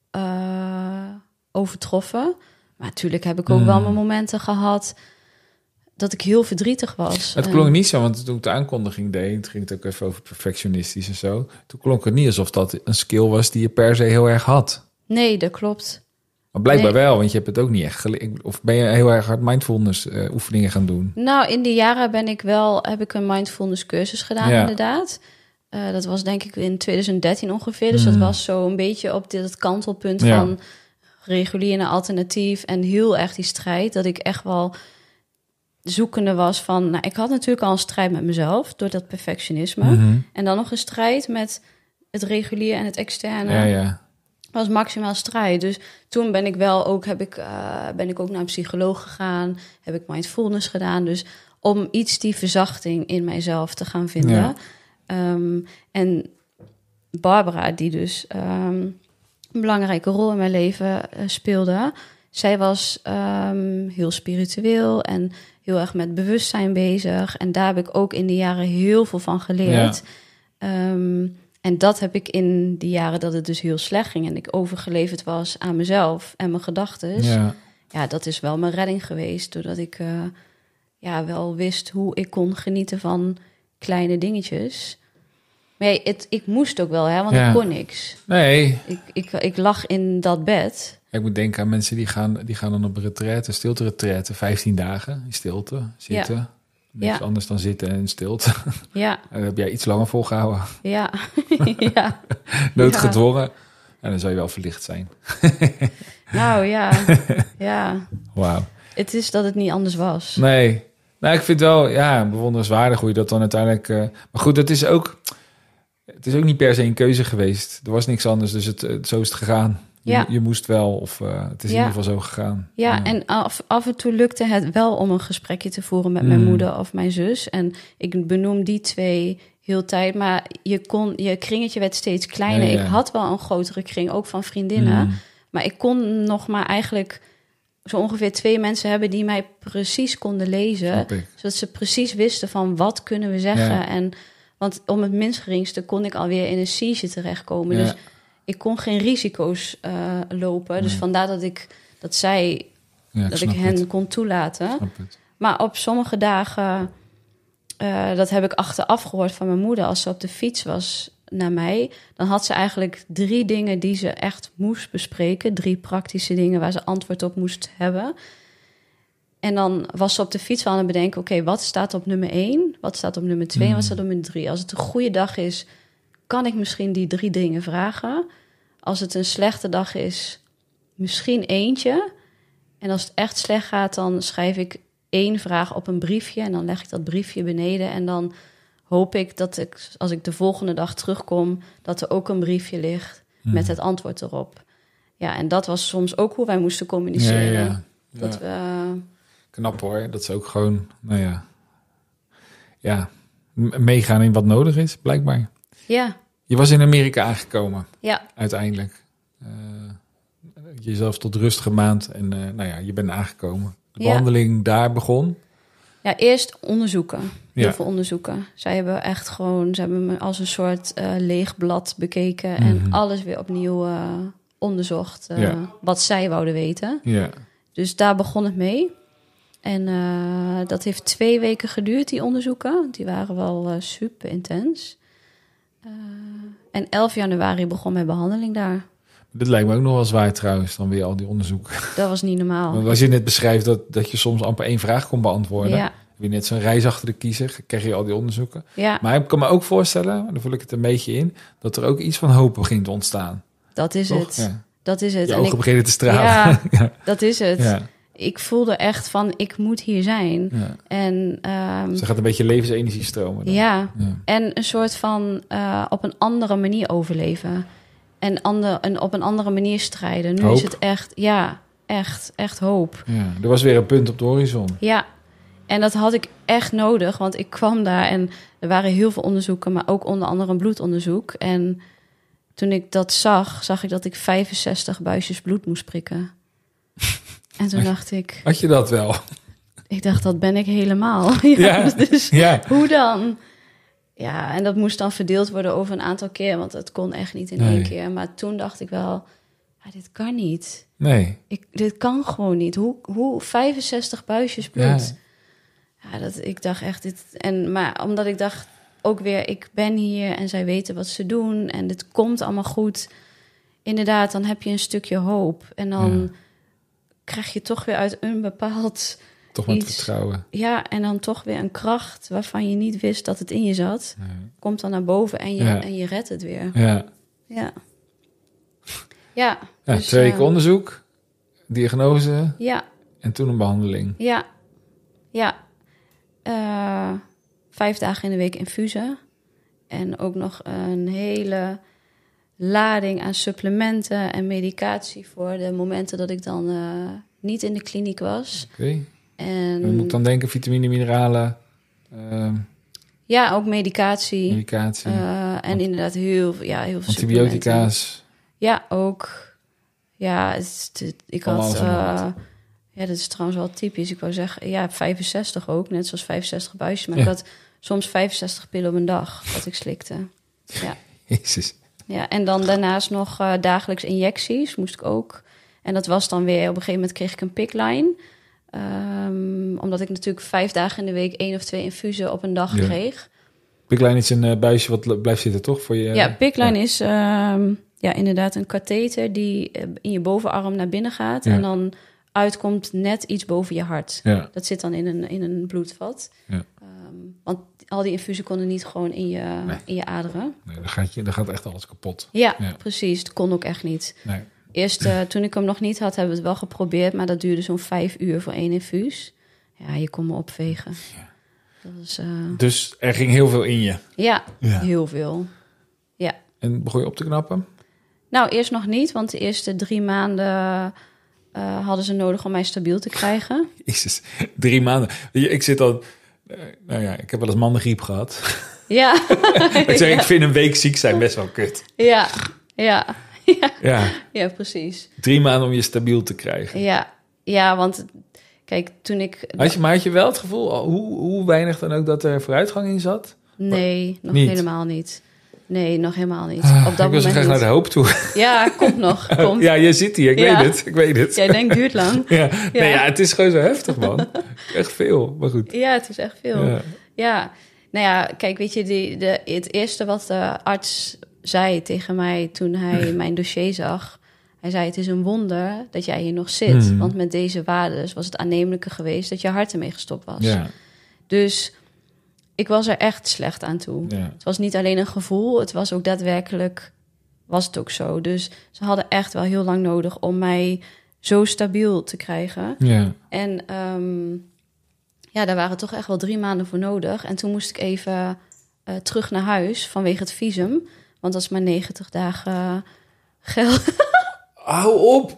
uh, overtroffen. Maar natuurlijk heb ik ook mm. wel mijn momenten gehad... dat ik heel verdrietig was. Het klonk en... niet zo, want toen ik de aankondiging deed... toen ging het ook even over perfectionistisch en zo... toen klonk het niet alsof dat een skill was die je per se heel erg had. Nee, dat klopt. Maar blijkbaar nee. wel, want je hebt het ook niet echt geleerd. Of ben je heel erg hard mindfulness uh, oefeningen gaan doen? Nou, in die jaren ben ik wel, heb ik een mindfulness cursus gedaan, ja. inderdaad. Uh, dat was denk ik in twintig dertien ongeveer. Dus mm. dat was zo een beetje op dit kantelpunt ja. van regulier naar alternatief. En heel erg die strijd, dat ik echt wel... zoekende was van... Nou, ik had natuurlijk al een strijd met mezelf... door dat perfectionisme. Mm-hmm. En dan nog een strijd met het regulier en het externe. Ja, ja. Was maximaal strijd. Dus toen ben ik wel ook... Heb ik, uh, ben ik ook naar een psycholoog gegaan. Heb ik mindfulness gedaan. Dus om iets die verzachting in mijzelf te gaan vinden. Ja. Um, en Barbara, die dus um, een belangrijke rol in mijn leven uh, speelde... Zij was um, heel spiritueel en heel erg met bewustzijn bezig. En daar heb ik ook in die jaren heel veel van geleerd. Ja. Um, en dat heb ik in die jaren dat het dus heel slecht ging... en ik overgeleverd was aan mezelf en mijn gedachten. Ja. ja, dat is wel mijn redding geweest. Doordat ik uh, ja, wel wist hoe ik kon genieten van kleine dingetjes... Nee, het, ik moest ook wel, hè, want ja. ik kon niks. Nee. Ik, ik, ik lag in dat bed. Ik moet denken aan mensen die gaan, die gaan dan op retraite, stilte retraite, vijftien dagen in stilte zitten. Ja. Niks Ja. anders dan zitten en stilte. Ja, En dat heb jij iets langer volgehouden. ja, ja. Noodgedwongen. En dan zou je wel verlicht zijn. Nou ja, ja. Wauw. Het is dat het niet anders was. Nee. Nou, ik vind wel, ja, bewonderenswaardig hoe je dat dan uiteindelijk... Uh, maar goed, het is ook... Het is ook niet per se een keuze geweest. Er was niks anders, dus het, het, zo is het gegaan. Je, Ja. je moest wel, of uh, het is Ja. in ieder geval zo gegaan. Ja, Ja. en af, af en toe lukte het wel om een gesprekje te voeren met mijn Mm. moeder of mijn zus. En ik benoem die twee heel tijd, maar je, kon, je kringetje werd steeds kleiner. Ja, ja. Ik had wel een grotere kring, ook van vriendinnen. Mm. Maar ik kon nog maar eigenlijk zo ongeveer twee mensen hebben die mij precies konden lezen. Snap ik. Zodat ze precies wisten van wat kunnen we zeggen. Ja. En, want om het minst geringste kon ik alweer in een siege terechtkomen. Ja. Dus ik kon geen risico's uh, lopen. Dus Nee. vandaar dat ik dat zij Ja, dat ik snap hen het. kon toelaten. Snap het. Maar op sommige dagen, uh, dat heb ik achteraf gehoord van mijn moeder, als ze op de fiets was naar mij, dan had ze eigenlijk drie dingen die ze echt moest bespreken. Drie praktische dingen waar ze antwoord op moest hebben. En dan was ze op de fiets wel aan het bedenken, oké, okay, wat staat op nummer één? Wat staat op nummer twee? Mm. En wat staat op nummer drie? Als het een goede dag is, kan ik misschien die drie dingen vragen. Als het een slechte dag is, misschien eentje. En als het echt slecht gaat, dan schrijf ik één vraag op een briefje. En dan leg ik dat briefje beneden. En dan hoop ik dat ik, als ik de volgende dag terugkom, dat er ook een briefje ligt Mm. met het antwoord erop. Ja, en dat was soms ook hoe wij moesten communiceren. Ja, ja, ja. Dat Ja. we... Knap hoor. Dat is ook gewoon, nou ja... Ja, m- meegaan in wat nodig is, blijkbaar. Ja, Je was in Amerika aangekomen, ja, uiteindelijk. Uh, jezelf tot rust gemaand en uh, nou ja, je bent aangekomen. De Ja. behandeling daar begon. ja, eerst onderzoeken. Heel Ja. veel onderzoeken. Zij hebben echt gewoon... Ze hebben me als een soort uh, leeg blad bekeken... en Mhm. alles weer opnieuw uh, onderzocht... Uh, Ja. wat zij wouden weten. Ja, Dus daar begon het mee. En uh, dat heeft twee weken geduurd, die onderzoeken. Die waren wel uh, super intens. Uh, en elf januari begon mijn behandeling daar. dit lijkt me ook nog wel zwaar trouwens, dan weer al die onderzoeken. Dat was niet normaal. Want als je net beschrijft dat, dat je soms amper één vraag kon beantwoorden... Ja, heb je net zo'n reis achter de kiezer, krijg je al die onderzoeken. ja, Maar ik kan me ook voorstellen, daar voel ik het een beetje in... dat er ook iets van hoop begint te ontstaan. dat is Toch? het. Ja. Dat is het. Je En ogen ik, beginnen te stralen. ja, ja. dat is het. Ja. Ik voelde echt van, ik moet hier zijn. Ja. En um, Ze gaat een beetje levensenergie stromen. Dan. ja, Ja. en een soort van uh, op een andere manier overleven. En, ander, en op een andere manier strijden. Nu Hoop. is het echt, ja, echt, echt hoop. Ja, er was weer een punt op de horizon. Ja, en dat had ik echt nodig. Want ik kwam daar en er waren heel veel onderzoeken... maar ook onder andere een bloedonderzoek. En toen ik dat zag, zag ik dat ik vijfenzestig buisjes bloed moest prikken. En toen dacht ik... Had je dat wel? Ik dacht, dat ben ik helemaal. ja, Ja. Dus Ja. hoe dan? Ja, en dat moest dan verdeeld worden over een aantal keer... want het kon echt niet in Nee. één keer. Maar toen dacht ik wel, ja, dit kan niet. Nee. Ik, dit kan gewoon niet. Hoe, hoe vijfenzestig buisjes bloed? Ja. Ja, dat, ik dacht echt... Dit, en, maar omdat ik dacht ook weer, ik ben hier... en zij weten wat ze doen en dit komt allemaal goed. Inderdaad, dan heb je een stukje hoop. En dan Ja. krijg je toch weer uit een bepaald... Toch met iets- vertrouwen. Ja, en dan toch weer een kracht waarvan je niet wist dat het in je zat. Ja. Komt dan naar boven en je, Ja. en je redt het weer. Ja. Ja. Ja. Ja, dus, twee weken eh, onderzoek, diagnose Ja, en toen een behandeling. ja, ja. Eh, vijf dagen in de week infusen. En ook nog een hele lading aan supplementen en medicatie... voor de momenten dat ik dan eh, niet in de kliniek was. Oké. En Dan moet ik dan denken, vitamine, mineralen, ehm, ja, ook medicatie. medicatie, Eh, en inderdaad heel, veel- ja, heel veel supplementen. antibiotica's. Ja, ook. Ja, het, is- het- ik Allemaal had... zo eh, wat. ja, dat is trouwens wel typisch. Ik wou zeggen, ja, vijfenzestig ook. Net zoals vijfenzestig buisjes. Maar Ja. ik had soms vijfenzestig pillen op een dag dat ik slikte. Ja, Jezus. ja. En dan daarnaast nog eh, dagelijks injecties moest ik ook. En dat was dan weer... Op een gegeven moment kreeg ik een pickline. Ehm, omdat ik natuurlijk vijf dagen in de week... één of twee infusen op een dag Ja. kreeg. Pickline is een uh, buisje wat l- blijft zitten, toch? Voor je, Ja, pickline ja. is ehm, ja, inderdaad een katheter die eh, in je bovenarm naar binnen gaat. Ja. En dan uitkomt net iets boven je hart. Ja. Dat zit dan in een, in een bloedvat. Ja. Um, want al die infusen konden niet gewoon in je, Nee. in je aderen. Nee, dan gaat, je, dan gaat echt alles kapot. Ja, Ja. precies. Dat kon ook echt niet. Nee. Eerst uh, toen ik hem nog niet had, hebben we het wel geprobeerd. Maar dat duurde zo'n vijf uur voor één infuus. Ja, je kon me opvegen. Ja. Dat was, uh... Dus er ging heel veel in je. Ja, Ja. heel veel. Ja. En begon je op te knappen? Nou, eerst nog niet. Want de eerste drie maanden uh, hadden ze nodig om mij stabiel te krijgen. Jezus, drie maanden. Ik zit al... Uh, nou ja, ik heb wel eens mannengriep gehad. Ja. ik zeg, ja. ik vind een week ziek zijn best wel kut. Ja, ja. Ja. Ja. Ja, precies. Drie maanden om je stabiel te krijgen. Ja, ja, want kijk, toen ik... Had je, maar had je wel het gevoel, hoe, hoe weinig dan ook, dat er vooruitgang in zat? Nee, nog niet. helemaal niet. Nee, nog helemaal niet. Ah, Op dat ik wil zo moment graag niet. naar de hoop toe. Ja, komt nog. Komt. Ja, je zit hier, ik Ja. weet het, ik weet het. Jij denkt, duurt lang. Ja. Ja. Nee, ja, het is gewoon zo heftig, man. Echt veel, maar goed. Ja, het is echt veel. Ja, Ja. nou ja, kijk, weet je, die, de, het eerste wat de arts zei tegen mij toen hij mijn dossier zag... Hij zei, het is een wonder dat jij hier nog zit. Mm. Want met deze waardes was het aannemelijke geweest dat je hart ermee gestopt was. Ja. Dus ik was er echt slecht aan toe. Ja. Het was niet alleen een gevoel, het was ook daadwerkelijk, was het ook zo. Dus ze hadden echt wel heel lang nodig om mij zo stabiel te krijgen. Ja. En um, ja, daar waren toch echt wel drie maanden voor nodig. En toen moest ik even uh, terug naar huis vanwege het visum. Want dat is maar negentig dagen geld. Hou op!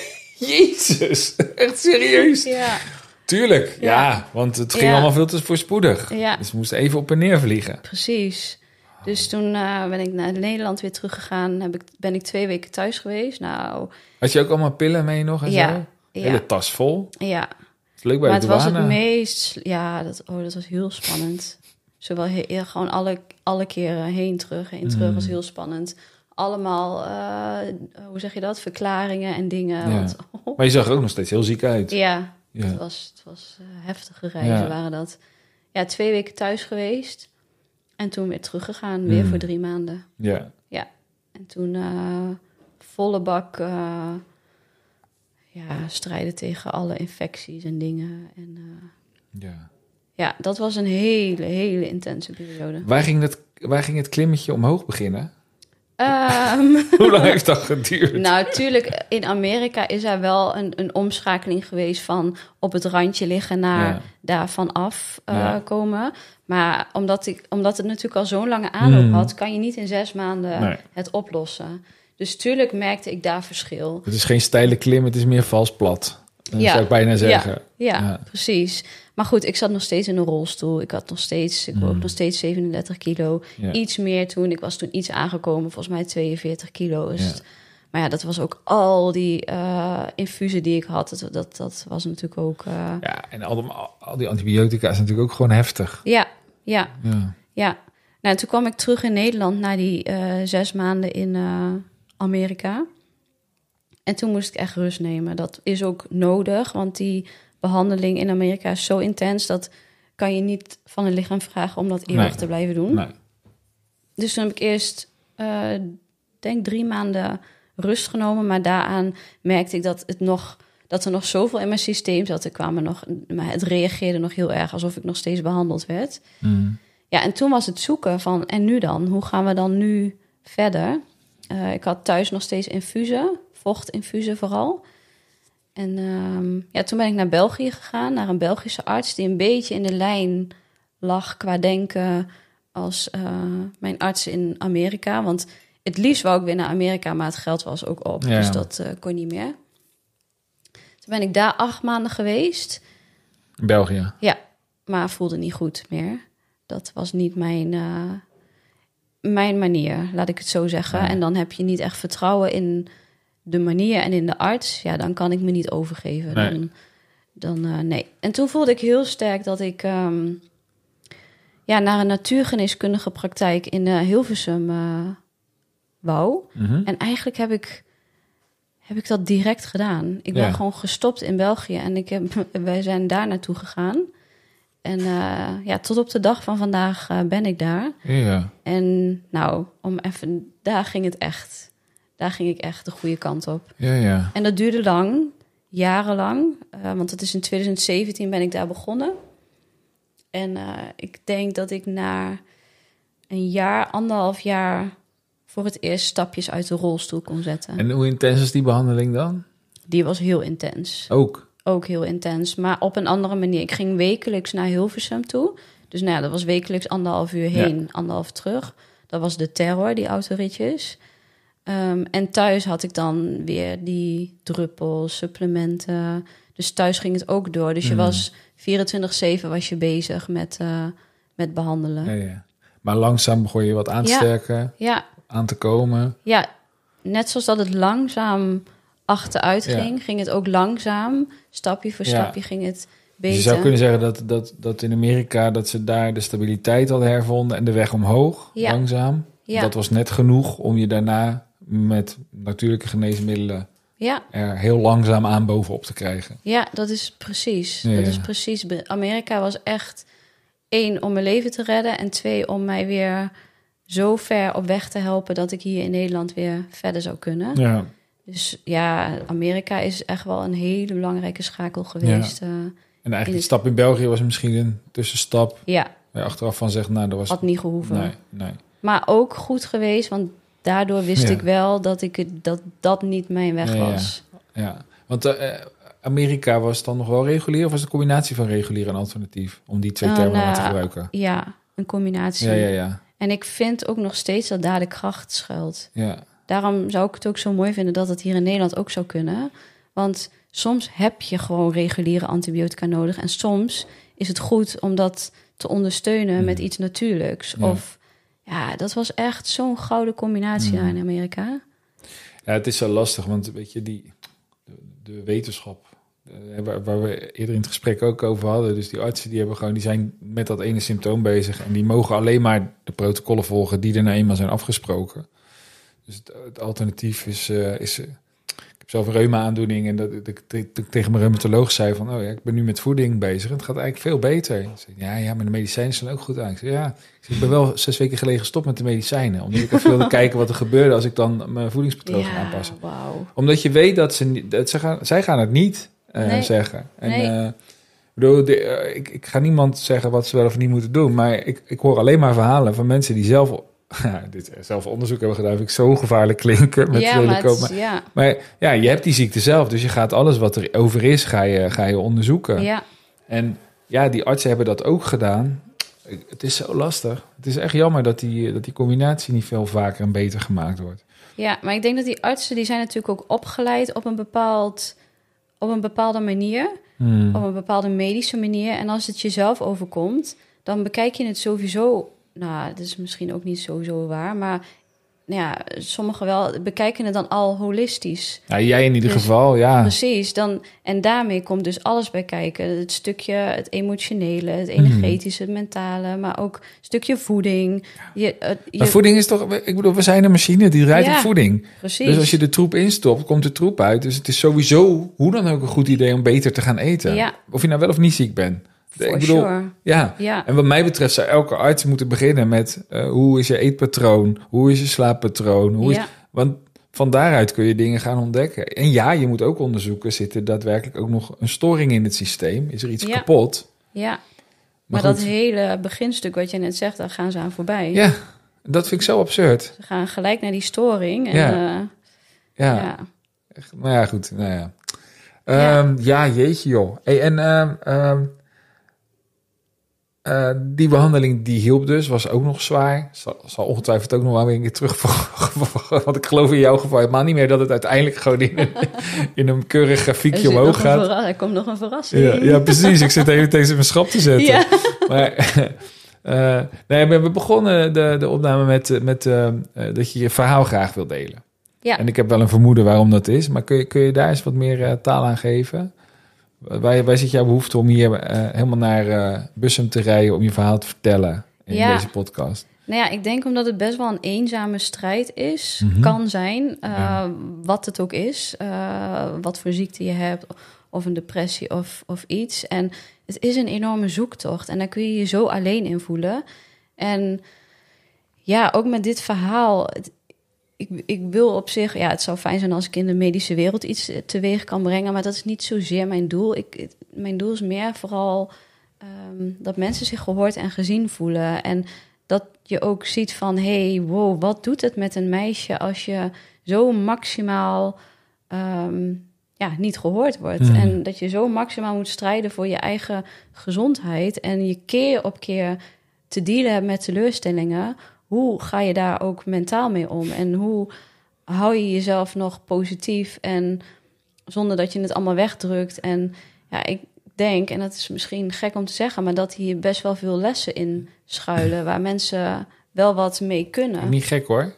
Jezus, echt serieus? Ja. Tuurlijk, ja, Ja. want het ging Ja. allemaal veel te voorspoedig. Ja. Dus we moesten even op en neer vliegen. Precies. Dus toen uh, ben ik naar Nederland weer teruggegaan. Heb ik, ben ik twee weken thuis geweest. Nou, Had je ook allemaal pillen mee nog en Ja. zo? ja, Hele tas vol. ja. Het is leuk bij Maar de het was douane. het meest... Ja, dat, oh, dat was heel spannend. Zowel he, ja, gewoon alle, alle keren heen, terug, heen, terug. Mm. was heel spannend. Allemaal, uh, hoe zeg je dat? Verklaringen en dingen. Ja. Want, oh, Maar je zag er ook nog steeds heel ziek uit. ja, Ja. het was, het was uh, heftige reizen Ja. waren dat. Ja, twee weken thuis geweest. En toen weer teruggegaan, weer Mm. voor drie maanden. Ja. En toen uh, volle bak uh, ja, strijden tegen alle infecties en dingen. En uh, ja. ja, dat was een hele, hele intense periode. Waar ging, het, waar ging het klimmetje omhoog beginnen? Um, Hoe lang heeft dat geduurd? nou, natuurlijk, in Amerika is er wel een, een omschakeling geweest van op het randje liggen naar Ja. daarvan af uh, Ja. komen. Maar omdat, ik, omdat het natuurlijk al zo'n lange aanloop Mm. had, kan je niet in zes maanden Nee. het oplossen. Dus tuurlijk merkte ik daar verschil. Het is geen steile klim, het is meer vals plat. Dat Ja. zou ik bijna zeggen. Ja, Ja. precies. Maar goed, ik zat nog steeds in een rolstoel. Ik had nog steeds, ik woog Mm. nog steeds zevenendertig kilo. Ja. Iets meer toen. Ik was toen iets aangekomen, volgens mij tweeënveertig kilo. Is Ja. het. Maar ja, dat was ook al die uh, infusen die ik had. Dat, dat, dat was natuurlijk ook... Uh, Ja, en al, die- al die antibiotica is natuurlijk ook gewoon heftig. ja, ja, Ja. ja. Nou, toen kwam ik terug in Nederland na die uh, zes maanden in uh, Amerika. En toen moest ik echt rust nemen. Dat is ook nodig, want die behandeling in Amerika is zo intens... dat kan je niet van een lichaam vragen om dat eeuwig Nee. te blijven doen. Nee. Dus toen heb ik eerst, uh, denk drie maanden rust genomen... maar daaraan merkte ik dat, het nog, dat er nog zoveel in mijn systeem zat. Er kwamen nog, maar het reageerde nog heel erg alsof ik nog steeds behandeld werd. Mm. Ja, en toen was het zoeken van, en nu dan? Hoe gaan we dan nu verder? Uh, ik had thuis nog steeds infusen, vochtinfusen vooral. En um, ja, toen ben ik naar België gegaan, naar een Belgische arts... die een beetje in de lijn lag qua denken als uh, mijn arts in Amerika. Want het liefst wou ik weer naar Amerika, maar het geld was ook op. Ja. Dus dat uh, kon niet meer. Toen ben ik daar acht maanden geweest. In België. Ja, maar voelde niet goed meer. Dat was niet mijn, uh, mijn manier, laat ik het zo zeggen. Ja. En dan heb je niet echt vertrouwen in de manier en in de arts. Ja, dan kan ik me niet overgeven. Nee. Dan, dan uh, nee. En toen voelde ik heel sterk dat ik um, ja, naar een natuurgeneeskundige praktijk in uh, Hilversum uh, wou. Mhm. En eigenlijk heb ik, heb ik dat direct gedaan. Ik ben Ja. gewoon gestopt in België en ik heb, wij zijn daar naartoe gegaan. En uh, ja, tot op de dag van vandaag uh, ben ik daar. Ja. En nou, om even, daar ging het echt. Daar ging ik echt de goede kant op. Ja, ja. En dat duurde lang. jarenlang. Uh, want het is in twintig zeventien ben ik daar begonnen. En uh, ik denk dat ik na een jaar, anderhalf jaar... voor het eerst stapjes uit de rolstoel kon zetten. En hoe intens is die behandeling dan? Die was heel intens. Ook? Ook heel intens, maar op een andere manier. Ik ging wekelijks naar Hilversum toe. Dus nou ja, dat was wekelijks anderhalf uur heen, ja. anderhalf terug. Dat was de terror, die autoritjes. Um, en thuis had ik dan weer die druppels, supplementen. Dus thuis ging het ook door. Dus mm. je was vierentwintig zeven was je bezig met, uh, met behandelen. Ja, ja. Maar langzaam begon je wat aan te ja. sterken, ja. aan te komen. Ja, net zoals dat het langzaam achteruit ging, ja. ging het ook langzaam. Stapje voor stapje ja. ging het beter. Dus je zou kunnen zeggen dat, dat, dat in Amerika... dat ze daar de stabiliteit hadden hervonden en de weg omhoog, ja. langzaam. Ja. Dat was net genoeg om je daarna met natuurlijke geneesmiddelen... Ja. er heel langzaam aan bovenop te krijgen. Ja, dat is precies. Ja, dat ja. is precies. Amerika was echt één, om mijn leven te redden... en twee, om mij weer zo ver op weg te helpen... dat ik hier in Nederland weer verder zou kunnen. Ja. Dus ja, Amerika is echt wel een hele belangrijke schakel geweest. Ja. Uh, en eigenlijk de stap in België was misschien een tussenstap. Ja. Waar je achteraf van zegt, nou, dat was... Had niet gehoeven. Nee, nee. Maar ook goed geweest, want daardoor wist ja. ik wel dat, ik het, dat dat niet mijn weg ja, was. Ja, ja. want uh, Amerika was dan nog wel regulier... of was het een combinatie van regulier en alternatief? Om die twee termen uh, nou, te gebruiken. Ja, een combinatie. Ja, ja, ja. En ik vind ook nog steeds dat daar de kracht schuilt. Ja. Daarom zou ik het ook zo mooi vinden dat het hier in Nederland ook zou kunnen. Want soms heb je gewoon reguliere antibiotica nodig. En soms is het goed om dat te ondersteunen mm. met iets natuurlijks. Ja. Of ja, dat was echt zo'n gouden combinatie mm. daar in Amerika. Ja, het is zo lastig, want weet je, die, de, de wetenschap... Waar, waar we eerder in het gesprek ook over hadden. Dus die artsen die hebben gewoon, die zijn met dat ene symptoom bezig. En die mogen alleen maar de protocollen volgen die er nou eenmaal zijn afgesproken. Dus het, het alternatief is, uh, is... Ik heb zelf een reuma-aandoening en dat, dat, dat, dat ik tegen mijn reumatoloog zei van... oh ja, ik ben nu met voeding bezig en het gaat eigenlijk veel beter. Ik zei, ja, ja, maar de medicijnen zijn ook goed aan. Ik zei, ja, ik, zei, ik ben wel zes weken geleden gestopt met de medicijnen. Omdat ik even wilde kijken wat er gebeurde als ik dan mijn voedingspatroon ja, ga aanpassen. Wow. Omdat je weet dat ze... Dat ze gaan, zij gaan het niet uh, nee. zeggen. En, nee. uh, bedoel, de, uh, ik, ik ga niemand zeggen wat ze wel of niet moeten doen. Maar ik, ik hoor alleen maar verhalen van mensen die zelf... Ja, dit zelf onderzoek hebben gedaan, vind ik zo gevaarlijk klinken. Met ja, maar, het, maar, ja. maar ja, je hebt die ziekte zelf, dus je gaat alles wat er over is, ga je, ga je onderzoeken. Ja. En ja, die artsen hebben dat ook gedaan. Het is zo lastig. Het is echt jammer dat die, dat die combinatie niet veel vaker en beter gemaakt wordt. Ja, maar ik denk dat die artsen, die zijn natuurlijk ook opgeleid op een, bepaald, op een bepaalde manier. Hmm. Op een bepaalde medische manier. En als het jezelf overkomt, dan bekijk je het sowieso... Nou, dat is misschien ook niet sowieso waar, maar nou ja, sommigen wel bekijken het dan al holistisch. Ja, jij in ieder dus, geval, ja. Precies, dan, en daarmee komt dus alles bij kijken. Het stukje, het emotionele, het energetische, het mentale, maar ook een stukje voeding. Je, uh, je... Maar voeding is toch, ik bedoel, we zijn een machine die rijdt ja, op voeding. Precies. Dus als je de troep instopt, komt de troep uit. Dus het is sowieso, hoe dan ook, een goed idee om beter te gaan eten. Ja. Of je nou wel of niet ziek bent. For ik bedoel, sure. ja. ja. En wat mij betreft zou elke arts moeten beginnen met uh, hoe is je eetpatroon, hoe is je slaappatroon, hoe ja. is, want van daaruit kun je dingen gaan ontdekken. En ja, je moet ook onderzoeken, zit er daadwerkelijk ook nog een storing in het systeem? Is er iets ja. kapot? Ja, maar, maar dat hele beginstuk wat je net zegt, daar gaan ze aan voorbij. Ja, dat vind ik zo absurd. Ze gaan gelijk naar die storing. En, ja. Uh, ja. ja. Echt, maar ja, goed. Nou ja. Ja, um, ja jeetje joh. Hey, en um, um, Uh, die behandeling die hielp dus, was ook nog zwaar. Zal, zal ongetwijfeld ook nog wel weer een keer terug. Want ik geloof in jouw geval helemaal niet meer dat het uiteindelijk gewoon in een, in een keurig grafiekje omhoog gaat. Verra- er komt nog een verrassing. Ja, ja precies. Ik zit de hele tijd in mijn schap te zetten. Ja. Maar uh, nee, we begonnen de, de opname met, met uh, uh, dat je je verhaal graag wil delen. Ja. En ik heb wel een vermoeden waarom dat is. Maar kun je, kun je daar eens wat meer uh, taal aan geven? Waar, waar zit jouw behoefte om hier uh, helemaal naar uh, Bussum te rijden om je verhaal te vertellen in ja. deze podcast? Nou ja, ik denk omdat het best wel een eenzame strijd is, mm-hmm. kan zijn, uh, ja. wat het ook is, uh, wat voor ziekte je hebt, of een depressie of, of iets. En het is een enorme zoektocht en daar kun je je zo alleen in voelen. En ja, ook met dit verhaal, het, ik, ik wil op zich... Ja, het zou fijn zijn als ik in de medische wereld iets teweeg kan brengen. Maar dat is niet zozeer mijn doel. Ik, mijn doel is meer vooral um, dat mensen zich gehoord en gezien voelen. En dat je ook ziet van... hey, wow, wat doet het met een meisje als je zo maximaal... Um, ja, niet gehoord wordt. Mm. En dat je zo maximaal moet strijden voor je eigen gezondheid... en je keer op keer te dealen hebt met teleurstellingen... hoe ga je daar ook mentaal mee om? En hoe hou je jezelf nog positief... en zonder dat je het allemaal wegdrukt? En ja, ik denk, en dat is misschien gek om te zeggen... maar dat hier best wel veel lessen in schuilen... waar mensen wel wat mee kunnen. Niet gek, hoor.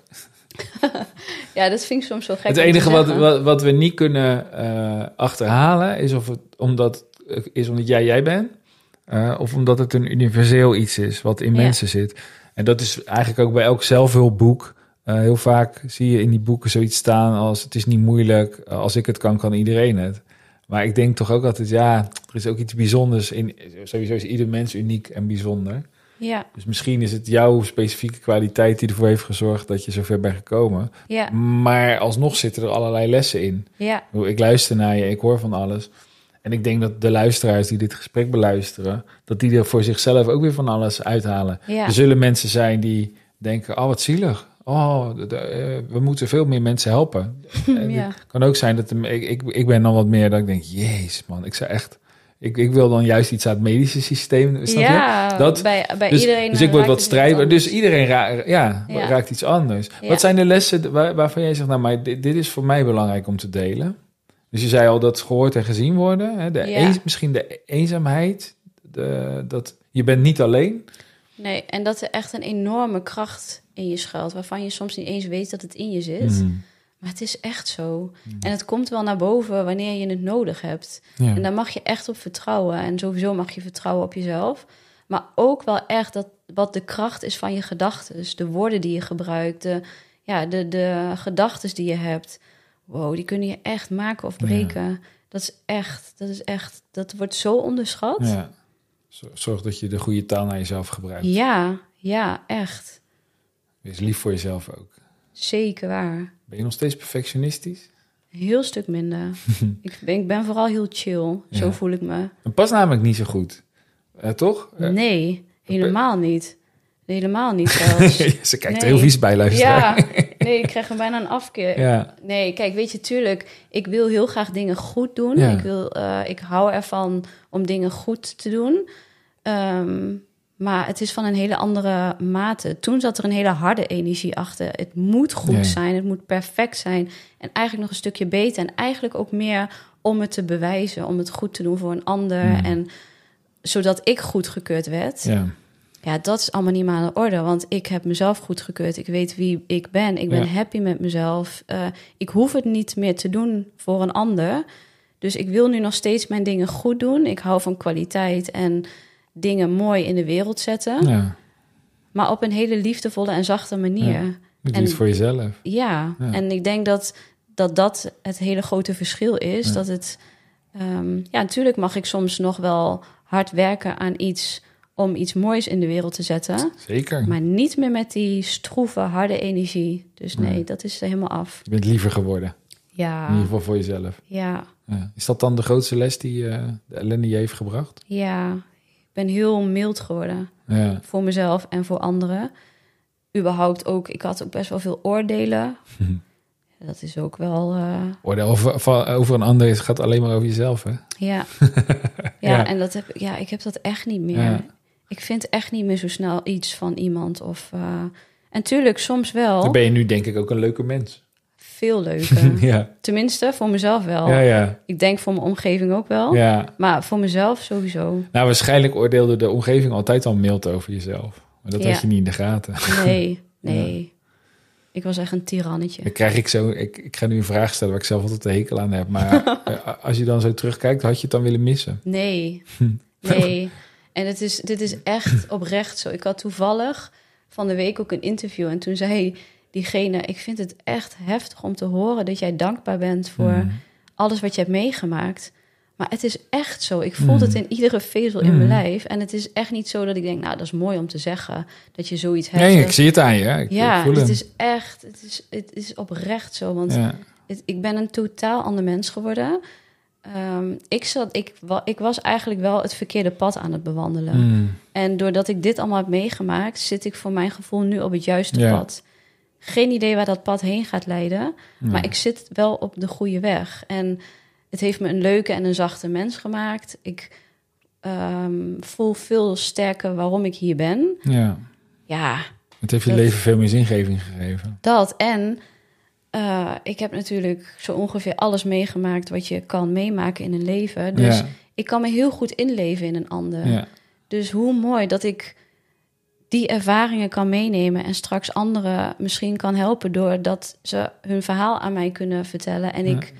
Ja, dat vind ik soms zo gek. Het enige wat, wat, wat we niet kunnen uh, achterhalen is of het omdat, is omdat jij jij bent, uh, of omdat het een universeel iets is wat in ja. mensen zit. En dat is eigenlijk ook bij elk zelfhulpboek. Uh, heel vaak zie je in die boeken zoiets staan als het is niet moeilijk, als ik het kan, kan iedereen het. Maar ik denk toch ook altijd, ja, er is ook iets bijzonders in. Sowieso is ieder mens uniek en bijzonder. Ja. Dus misschien is het jouw specifieke kwaliteit die ervoor heeft gezorgd dat je zover bent gekomen. Ja. Maar alsnog zitten er allerlei lessen in. Ja. Ik luister naar je, ik hoor van alles. En ik denk dat de luisteraars die dit gesprek beluisteren, dat die er voor zichzelf ook weer van alles uithalen. Ja. Er zullen mensen zijn die denken, oh wat zielig. Oh, de, de, we moeten veel meer mensen helpen. En ja. Het kan ook zijn dat de, ik, ik, ik ben dan wat meer dat ik denk, jezus man, ik zou echt... Ik, ik wil dan juist iets aan het medische systeem. Snap ja, je? Dat, bij, bij dus, iedereen. Dus ik word wat strijder. Dus iedereen ra- ja, ja. raakt iets anders. Ja. Wat zijn de lessen waar, waarvan jij zegt, nou, maar dit, dit is voor mij belangrijk om te delen? Dus je zei al dat gehoord en gezien worden. Hè? De ja. eens, misschien de eenzaamheid. De, dat je bent niet alleen. Nee, en dat er echt een enorme kracht in je schuilt, waarvan je soms niet eens weet dat het in je zit. Mm. Maar het is echt zo. Mm. En het komt wel naar boven wanneer je het nodig hebt. Ja. En daar mag je echt op vertrouwen. En sowieso mag je vertrouwen op jezelf. Maar ook wel echt dat wat de kracht is van je gedachten. De woorden die je gebruikt. De, ja, de, de gedachten die je hebt. Wow, die kunnen je echt maken of breken. Ja. Dat is echt, dat is echt, dat wordt zo onderschat. Ja. Zorg dat je de goede taal naar jezelf gebruikt. Ja, ja, echt. Wees lief voor jezelf ook. Zeker waar. Ben je nog steeds perfectionistisch? Een heel stuk minder. ik, ben, ik ben vooral heel chill. Zo ja. voel ik me. Dat past namelijk niet zo goed. Uh, toch? Uh, nee, helemaal niet. Helemaal niet zelfs. Ze kijkt nee. er heel vies bij, luisteren. Ja, nee, ik krijg er bijna een afkeer. Ja. Nee, kijk, weet je, tuurlijk, ik wil heel graag dingen goed doen. Ja. Ik, wil, uh, ik hou ervan om dingen goed te doen. Um, maar het is van een hele andere mate. Toen zat er een hele harde energie achter. Het moet goed ja. zijn, het moet perfect zijn. En eigenlijk nog een stukje beter. En eigenlijk ook meer om het te bewijzen, om het goed te doen voor een ander. Ja. En zodat ik goedgekeurd werd. Ja. Ja, dat is allemaal niet meer aan de orde. Want ik heb mezelf goedgekeurd. Ik weet wie ik ben. Ik ben ja. happy met mezelf. Uh, ik hoef het niet meer te doen voor een ander. Dus ik wil nu nog steeds mijn dingen goed doen. Ik hou van kwaliteit en dingen mooi in de wereld zetten. Ja. Maar op een hele liefdevolle en zachte manier. Ja. Je doet het voor jezelf. Ja. ja, en ik denk dat dat, dat het hele grote verschil is. Ja. Dat het... Um, ja, natuurlijk mag ik soms nog wel hard werken aan iets om iets moois in de wereld te zetten. Zeker. Maar niet meer met die stroeve, harde energie. Dus nee, nee, dat is er helemaal af. Je bent liever geworden. Ja. In ieder geval voor jezelf. Ja. ja. Is dat dan de grootste les die uh, de ellende je heeft gebracht? Ja, ik ben heel mild geworden. Ja. Voor mezelf en voor anderen. Überhaupt ook, ik had ook best wel veel oordelen. Dat is ook wel... Uh... Oordeel over, over een ander is, gaat alleen maar over jezelf, hè? Ja. ja, ja. En dat heb, ja, ik heb dat echt niet meer. Ja. Ik vind echt niet meer zo snel iets van iemand. Of, uh... En tuurlijk, soms wel. Dan ben je nu denk ik ook een leuke mens. Veel leuker. ja. Tenminste, voor mezelf wel. Ja, ja. Ik denk voor mijn omgeving ook wel. Ja. Maar voor mezelf sowieso. Nou, waarschijnlijk oordeelde de omgeving altijd al mild over jezelf. Maar dat ja. had je niet in de gaten. Nee, nee. Ja. Ik was echt een tirannetje. Dan krijg ik zo... Ik, ik ga nu een vraag stellen waar ik zelf altijd een hekel aan heb. Maar als je dan zo terugkijkt, had je het dan willen missen? Nee. Nee. En het is, dit is echt oprecht zo. Ik had toevallig van de week ook een interview. En toen zei diegene... Ik vind het echt heftig om te horen dat jij dankbaar bent voor mm. alles wat je hebt meegemaakt. Maar het is echt zo. Ik voel Mm. het in iedere vezel in Mm. mijn lijf. En het is echt niet zo dat ik denk, nou, dat is mooi om te zeggen. Dat je zoiets hebt. Nee, dat- ik zie het aan je. Ik, ja, ik voel het hem. is echt, het is, het is oprecht zo. Want Ja. het- ik ben een totaal ander mens geworden. Ehm, ik, zat, ik, wa, ik was eigenlijk wel het verkeerde pad aan het bewandelen. Mm. En doordat ik dit allemaal heb meegemaakt, zit ik voor mijn gevoel nu op het juiste Ja. pad. Geen idee waar dat pad heen gaat leiden. Nee. Maar ik zit wel op de goede weg. En het heeft me een leuke en een zachte mens gemaakt. Ik ehm, voel veel sterker waarom ik hier ben. Ja. Ja, Het heeft je Dat- leven veel meer zingeving gegeven. dat. En eh, ik heb natuurlijk zo ongeveer alles meegemaakt wat je kan meemaken in een leven. Dus Ja. ik kan me heel goed inleven in een ander. Ja. Dus hoe mooi dat ik die ervaringen kan meenemen en straks anderen misschien kan helpen doordat ze hun verhaal aan mij kunnen vertellen en Ja. ik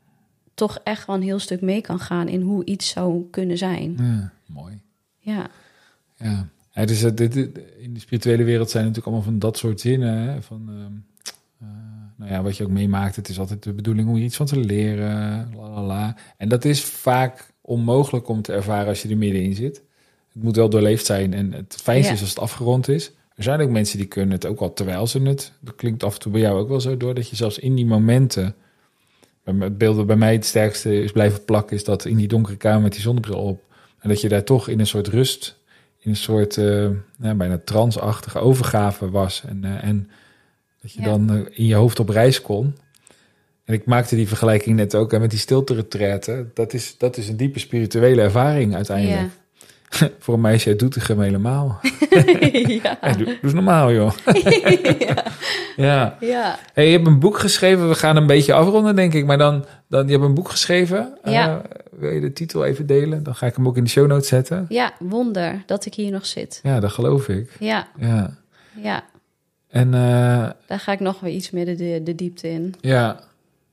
toch echt wel een heel stuk mee kan gaan in hoe iets zou kunnen zijn. Ja. Mooi. Ja, Ja. Ja, dus het- dit, dit- in de spirituele wereld zijn natuurlijk allemaal van dat soort zinnen. Hè? Van, ehm, eh, nou ja, wat je ook meemaakt, het is altijd de bedoeling om hier iets van te leren. La, la, la. En dat is vaak onmogelijk om te ervaren als je er middenin zit. Het moet wel doorleefd zijn en het fijnste Ja. is als het afgerond is. Er zijn ook mensen die kunnen het ook al terwijl ze het. Dat klinkt af en toe bij jou ook wel zo door, dat je zelfs in die momenten... Het beeld dat bij mij het sterkste is blijven plakken, is dat in die donkere kamer met die zonnebril op. En dat je daar toch in een soort rust, in een soort uh, nou, bijna transachtige overgave was. En, uh, en dat je Ja. dan uh, in je hoofd op reis kon. En ik maakte die vergelijking net ook hè, met die stilte-retraite. Dat is, dat is een diepe spirituele ervaring uiteindelijk. ja. Voor een meisje uit Doetinchem helemaal. ja. Ja, doe, doe eens normaal, joh. ja. Ja. ja. Hey, je hebt een boek geschreven. We gaan een beetje afronden, denk ik. Maar dan, dan je hebt een boek geschreven. Ja. Uh, wil je de titel even delen? Dan ga ik hem ook in de show notes zetten. Ja, wonder dat ik hier nog zit. Ja, dat geloof ik. Ja, Ja. ja. En uh, Daar ga ik nog weer iets meer de, de diepte in. ja.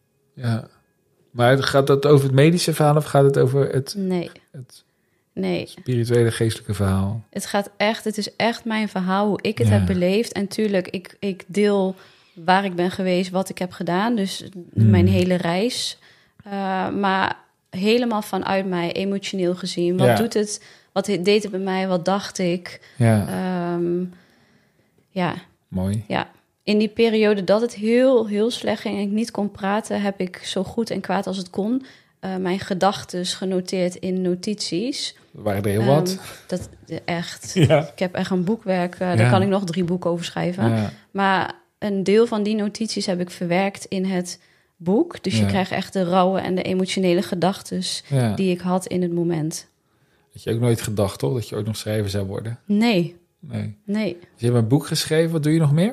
Ja. Maar gaat dat over het medische verhaal of gaat het over het, Nee, het nee. spirituele, geestelijke verhaal? Het gaat echt, het is echt mijn verhaal, hoe ik het Ja. heb beleefd. En tuurlijk, ik, ik deel waar ik ben geweest, wat ik heb gedaan. Dus Hmm. mijn hele reis. Uh, maar helemaal vanuit mij, emotioneel gezien. Wat Ja. doet het? Wat deed het bij mij? Wat dacht ik? Ja, Um, ja, mooi. ja. In die periode dat het heel, heel slecht ging en ik niet kon praten, heb ik zo goed en kwaad als het kon uh, mijn gedachten genoteerd in notities. Er waren er heel Um, wat. Dat echt. Ja. Ik heb echt een boekwerk, uh, Ja. daar kan ik nog drie boeken over schrijven. Ja. Maar een deel van die notities heb ik verwerkt in het boek. Dus Ja. je krijgt echt de rauwe en de emotionele gedachten Ja. die ik had in het moment. Had je ook nooit gedacht, toch? Dat je ook nog schrijver zou worden? Nee, Nee. nee. Dus je hebt een boek geschreven. Wat doe je nog meer?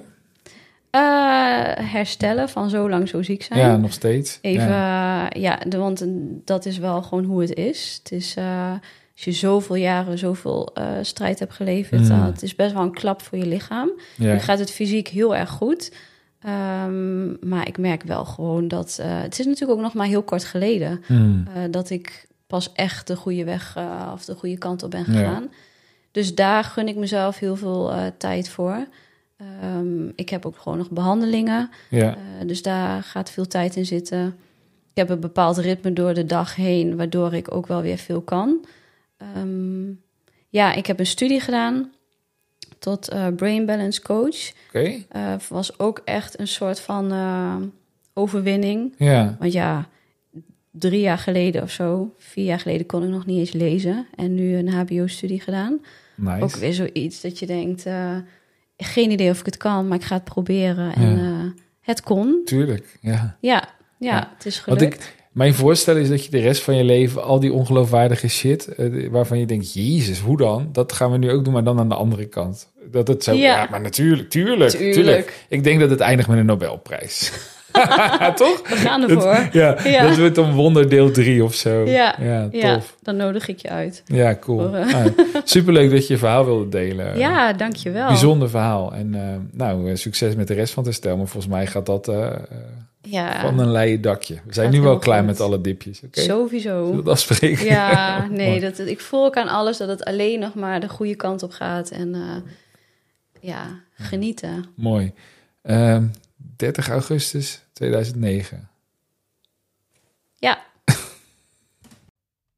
Uh, herstellen van zo lang zo ziek zijn. Ja, nog steeds. Even, Ja. ja, ja de, want dat is wel gewoon hoe het is. Het is, uh, als je zoveel jaren zoveel uh, strijd hebt geleverd, Mm. dan het is best wel een klap voor je lichaam. Ja. Nu gaat het fysiek heel erg goed. Um, maar ik merk wel gewoon dat... Uh, het is natuurlijk ook nog maar heel kort geleden... Mm. Uh, dat ik pas echt de goede weg uh, of de goede kant op ben Ja. gegaan. Dus daar gun ik mezelf heel veel uh, tijd voor. Um, ik heb ook gewoon nog behandelingen. Ja. Uh, dus daar gaat veel tijd in zitten. Ik heb een bepaald ritme door de dag heen... waardoor ik ook wel weer veel kan. Um, ja, ik heb een studie gedaan... tot uh, Brain Balance Coach. Oké. Okay. Uh, was ook echt een soort van uh, overwinning. Ja. Want ja, drie jaar geleden of zo... vier jaar geleden kon ik nog niet eens lezen... en nu een H B O-studie gedaan. Nice. Ook weer zoiets dat je denkt... Uh, geen idee of ik het kan, maar ik ga het proberen. En Ja. uh, het kon. Tuurlijk, ja. Ja, ja, Ja. het is gelukt. Want ik, mijn voorstel is dat je de rest van je leven... al die ongeloofwaardige shit... Uh, waarvan je denkt, jezus, hoe dan? Dat gaan we nu ook doen, maar dan aan de andere kant. Dat het zo... Ja, Ja. maar natuurlijk, tuurlijk, Tuurlijk. tuurlijk. Ik denk dat het eindigt met een Nobelprijs. Toch? We gaan ervoor. Dat, ja, Ja. dat wordt dan wonderdeel drie of zo. Ja. Ja, Ja, tof. dan nodig ik je uit. Ja, cool. Voor, uh, Ah, superleuk dat je je verhaal wilde delen. Ja, dankjewel. Bijzonder verhaal. En uh, nou, uh, succes met de rest van het herstel. Maar volgens mij gaat dat uh, uh, Ja, van een leien dakje. We zijn Gaat nu wel heel klaar goed. met alle dipjes. Oké? sowieso. Zullen we dat afspreken? Ja, nee, Mooi. dat, ik voel ook aan alles dat het alleen nog maar de goede kant op gaat. En uh, ja, genieten. Mooi. Uh, dertig augustus tweeduizend negen. Ja.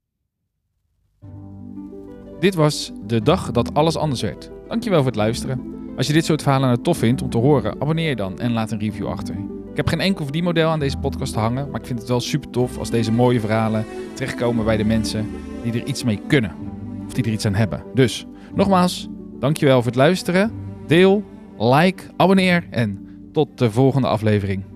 Dit was de dag dat alles anders werd. Dankjewel voor het luisteren. Als je dit soort verhalen nou tof vindt om te horen, abonneer je dan en laat een review achter. Ik heb geen enkel verdienmodel aan deze podcast te hangen, maar ik vind het wel super tof als deze mooie verhalen terechtkomen bij de mensen die er iets mee kunnen. Of die er iets aan hebben. Dus, nogmaals, dankjewel voor het luisteren. Deel, like, abonneer en tot de volgende aflevering.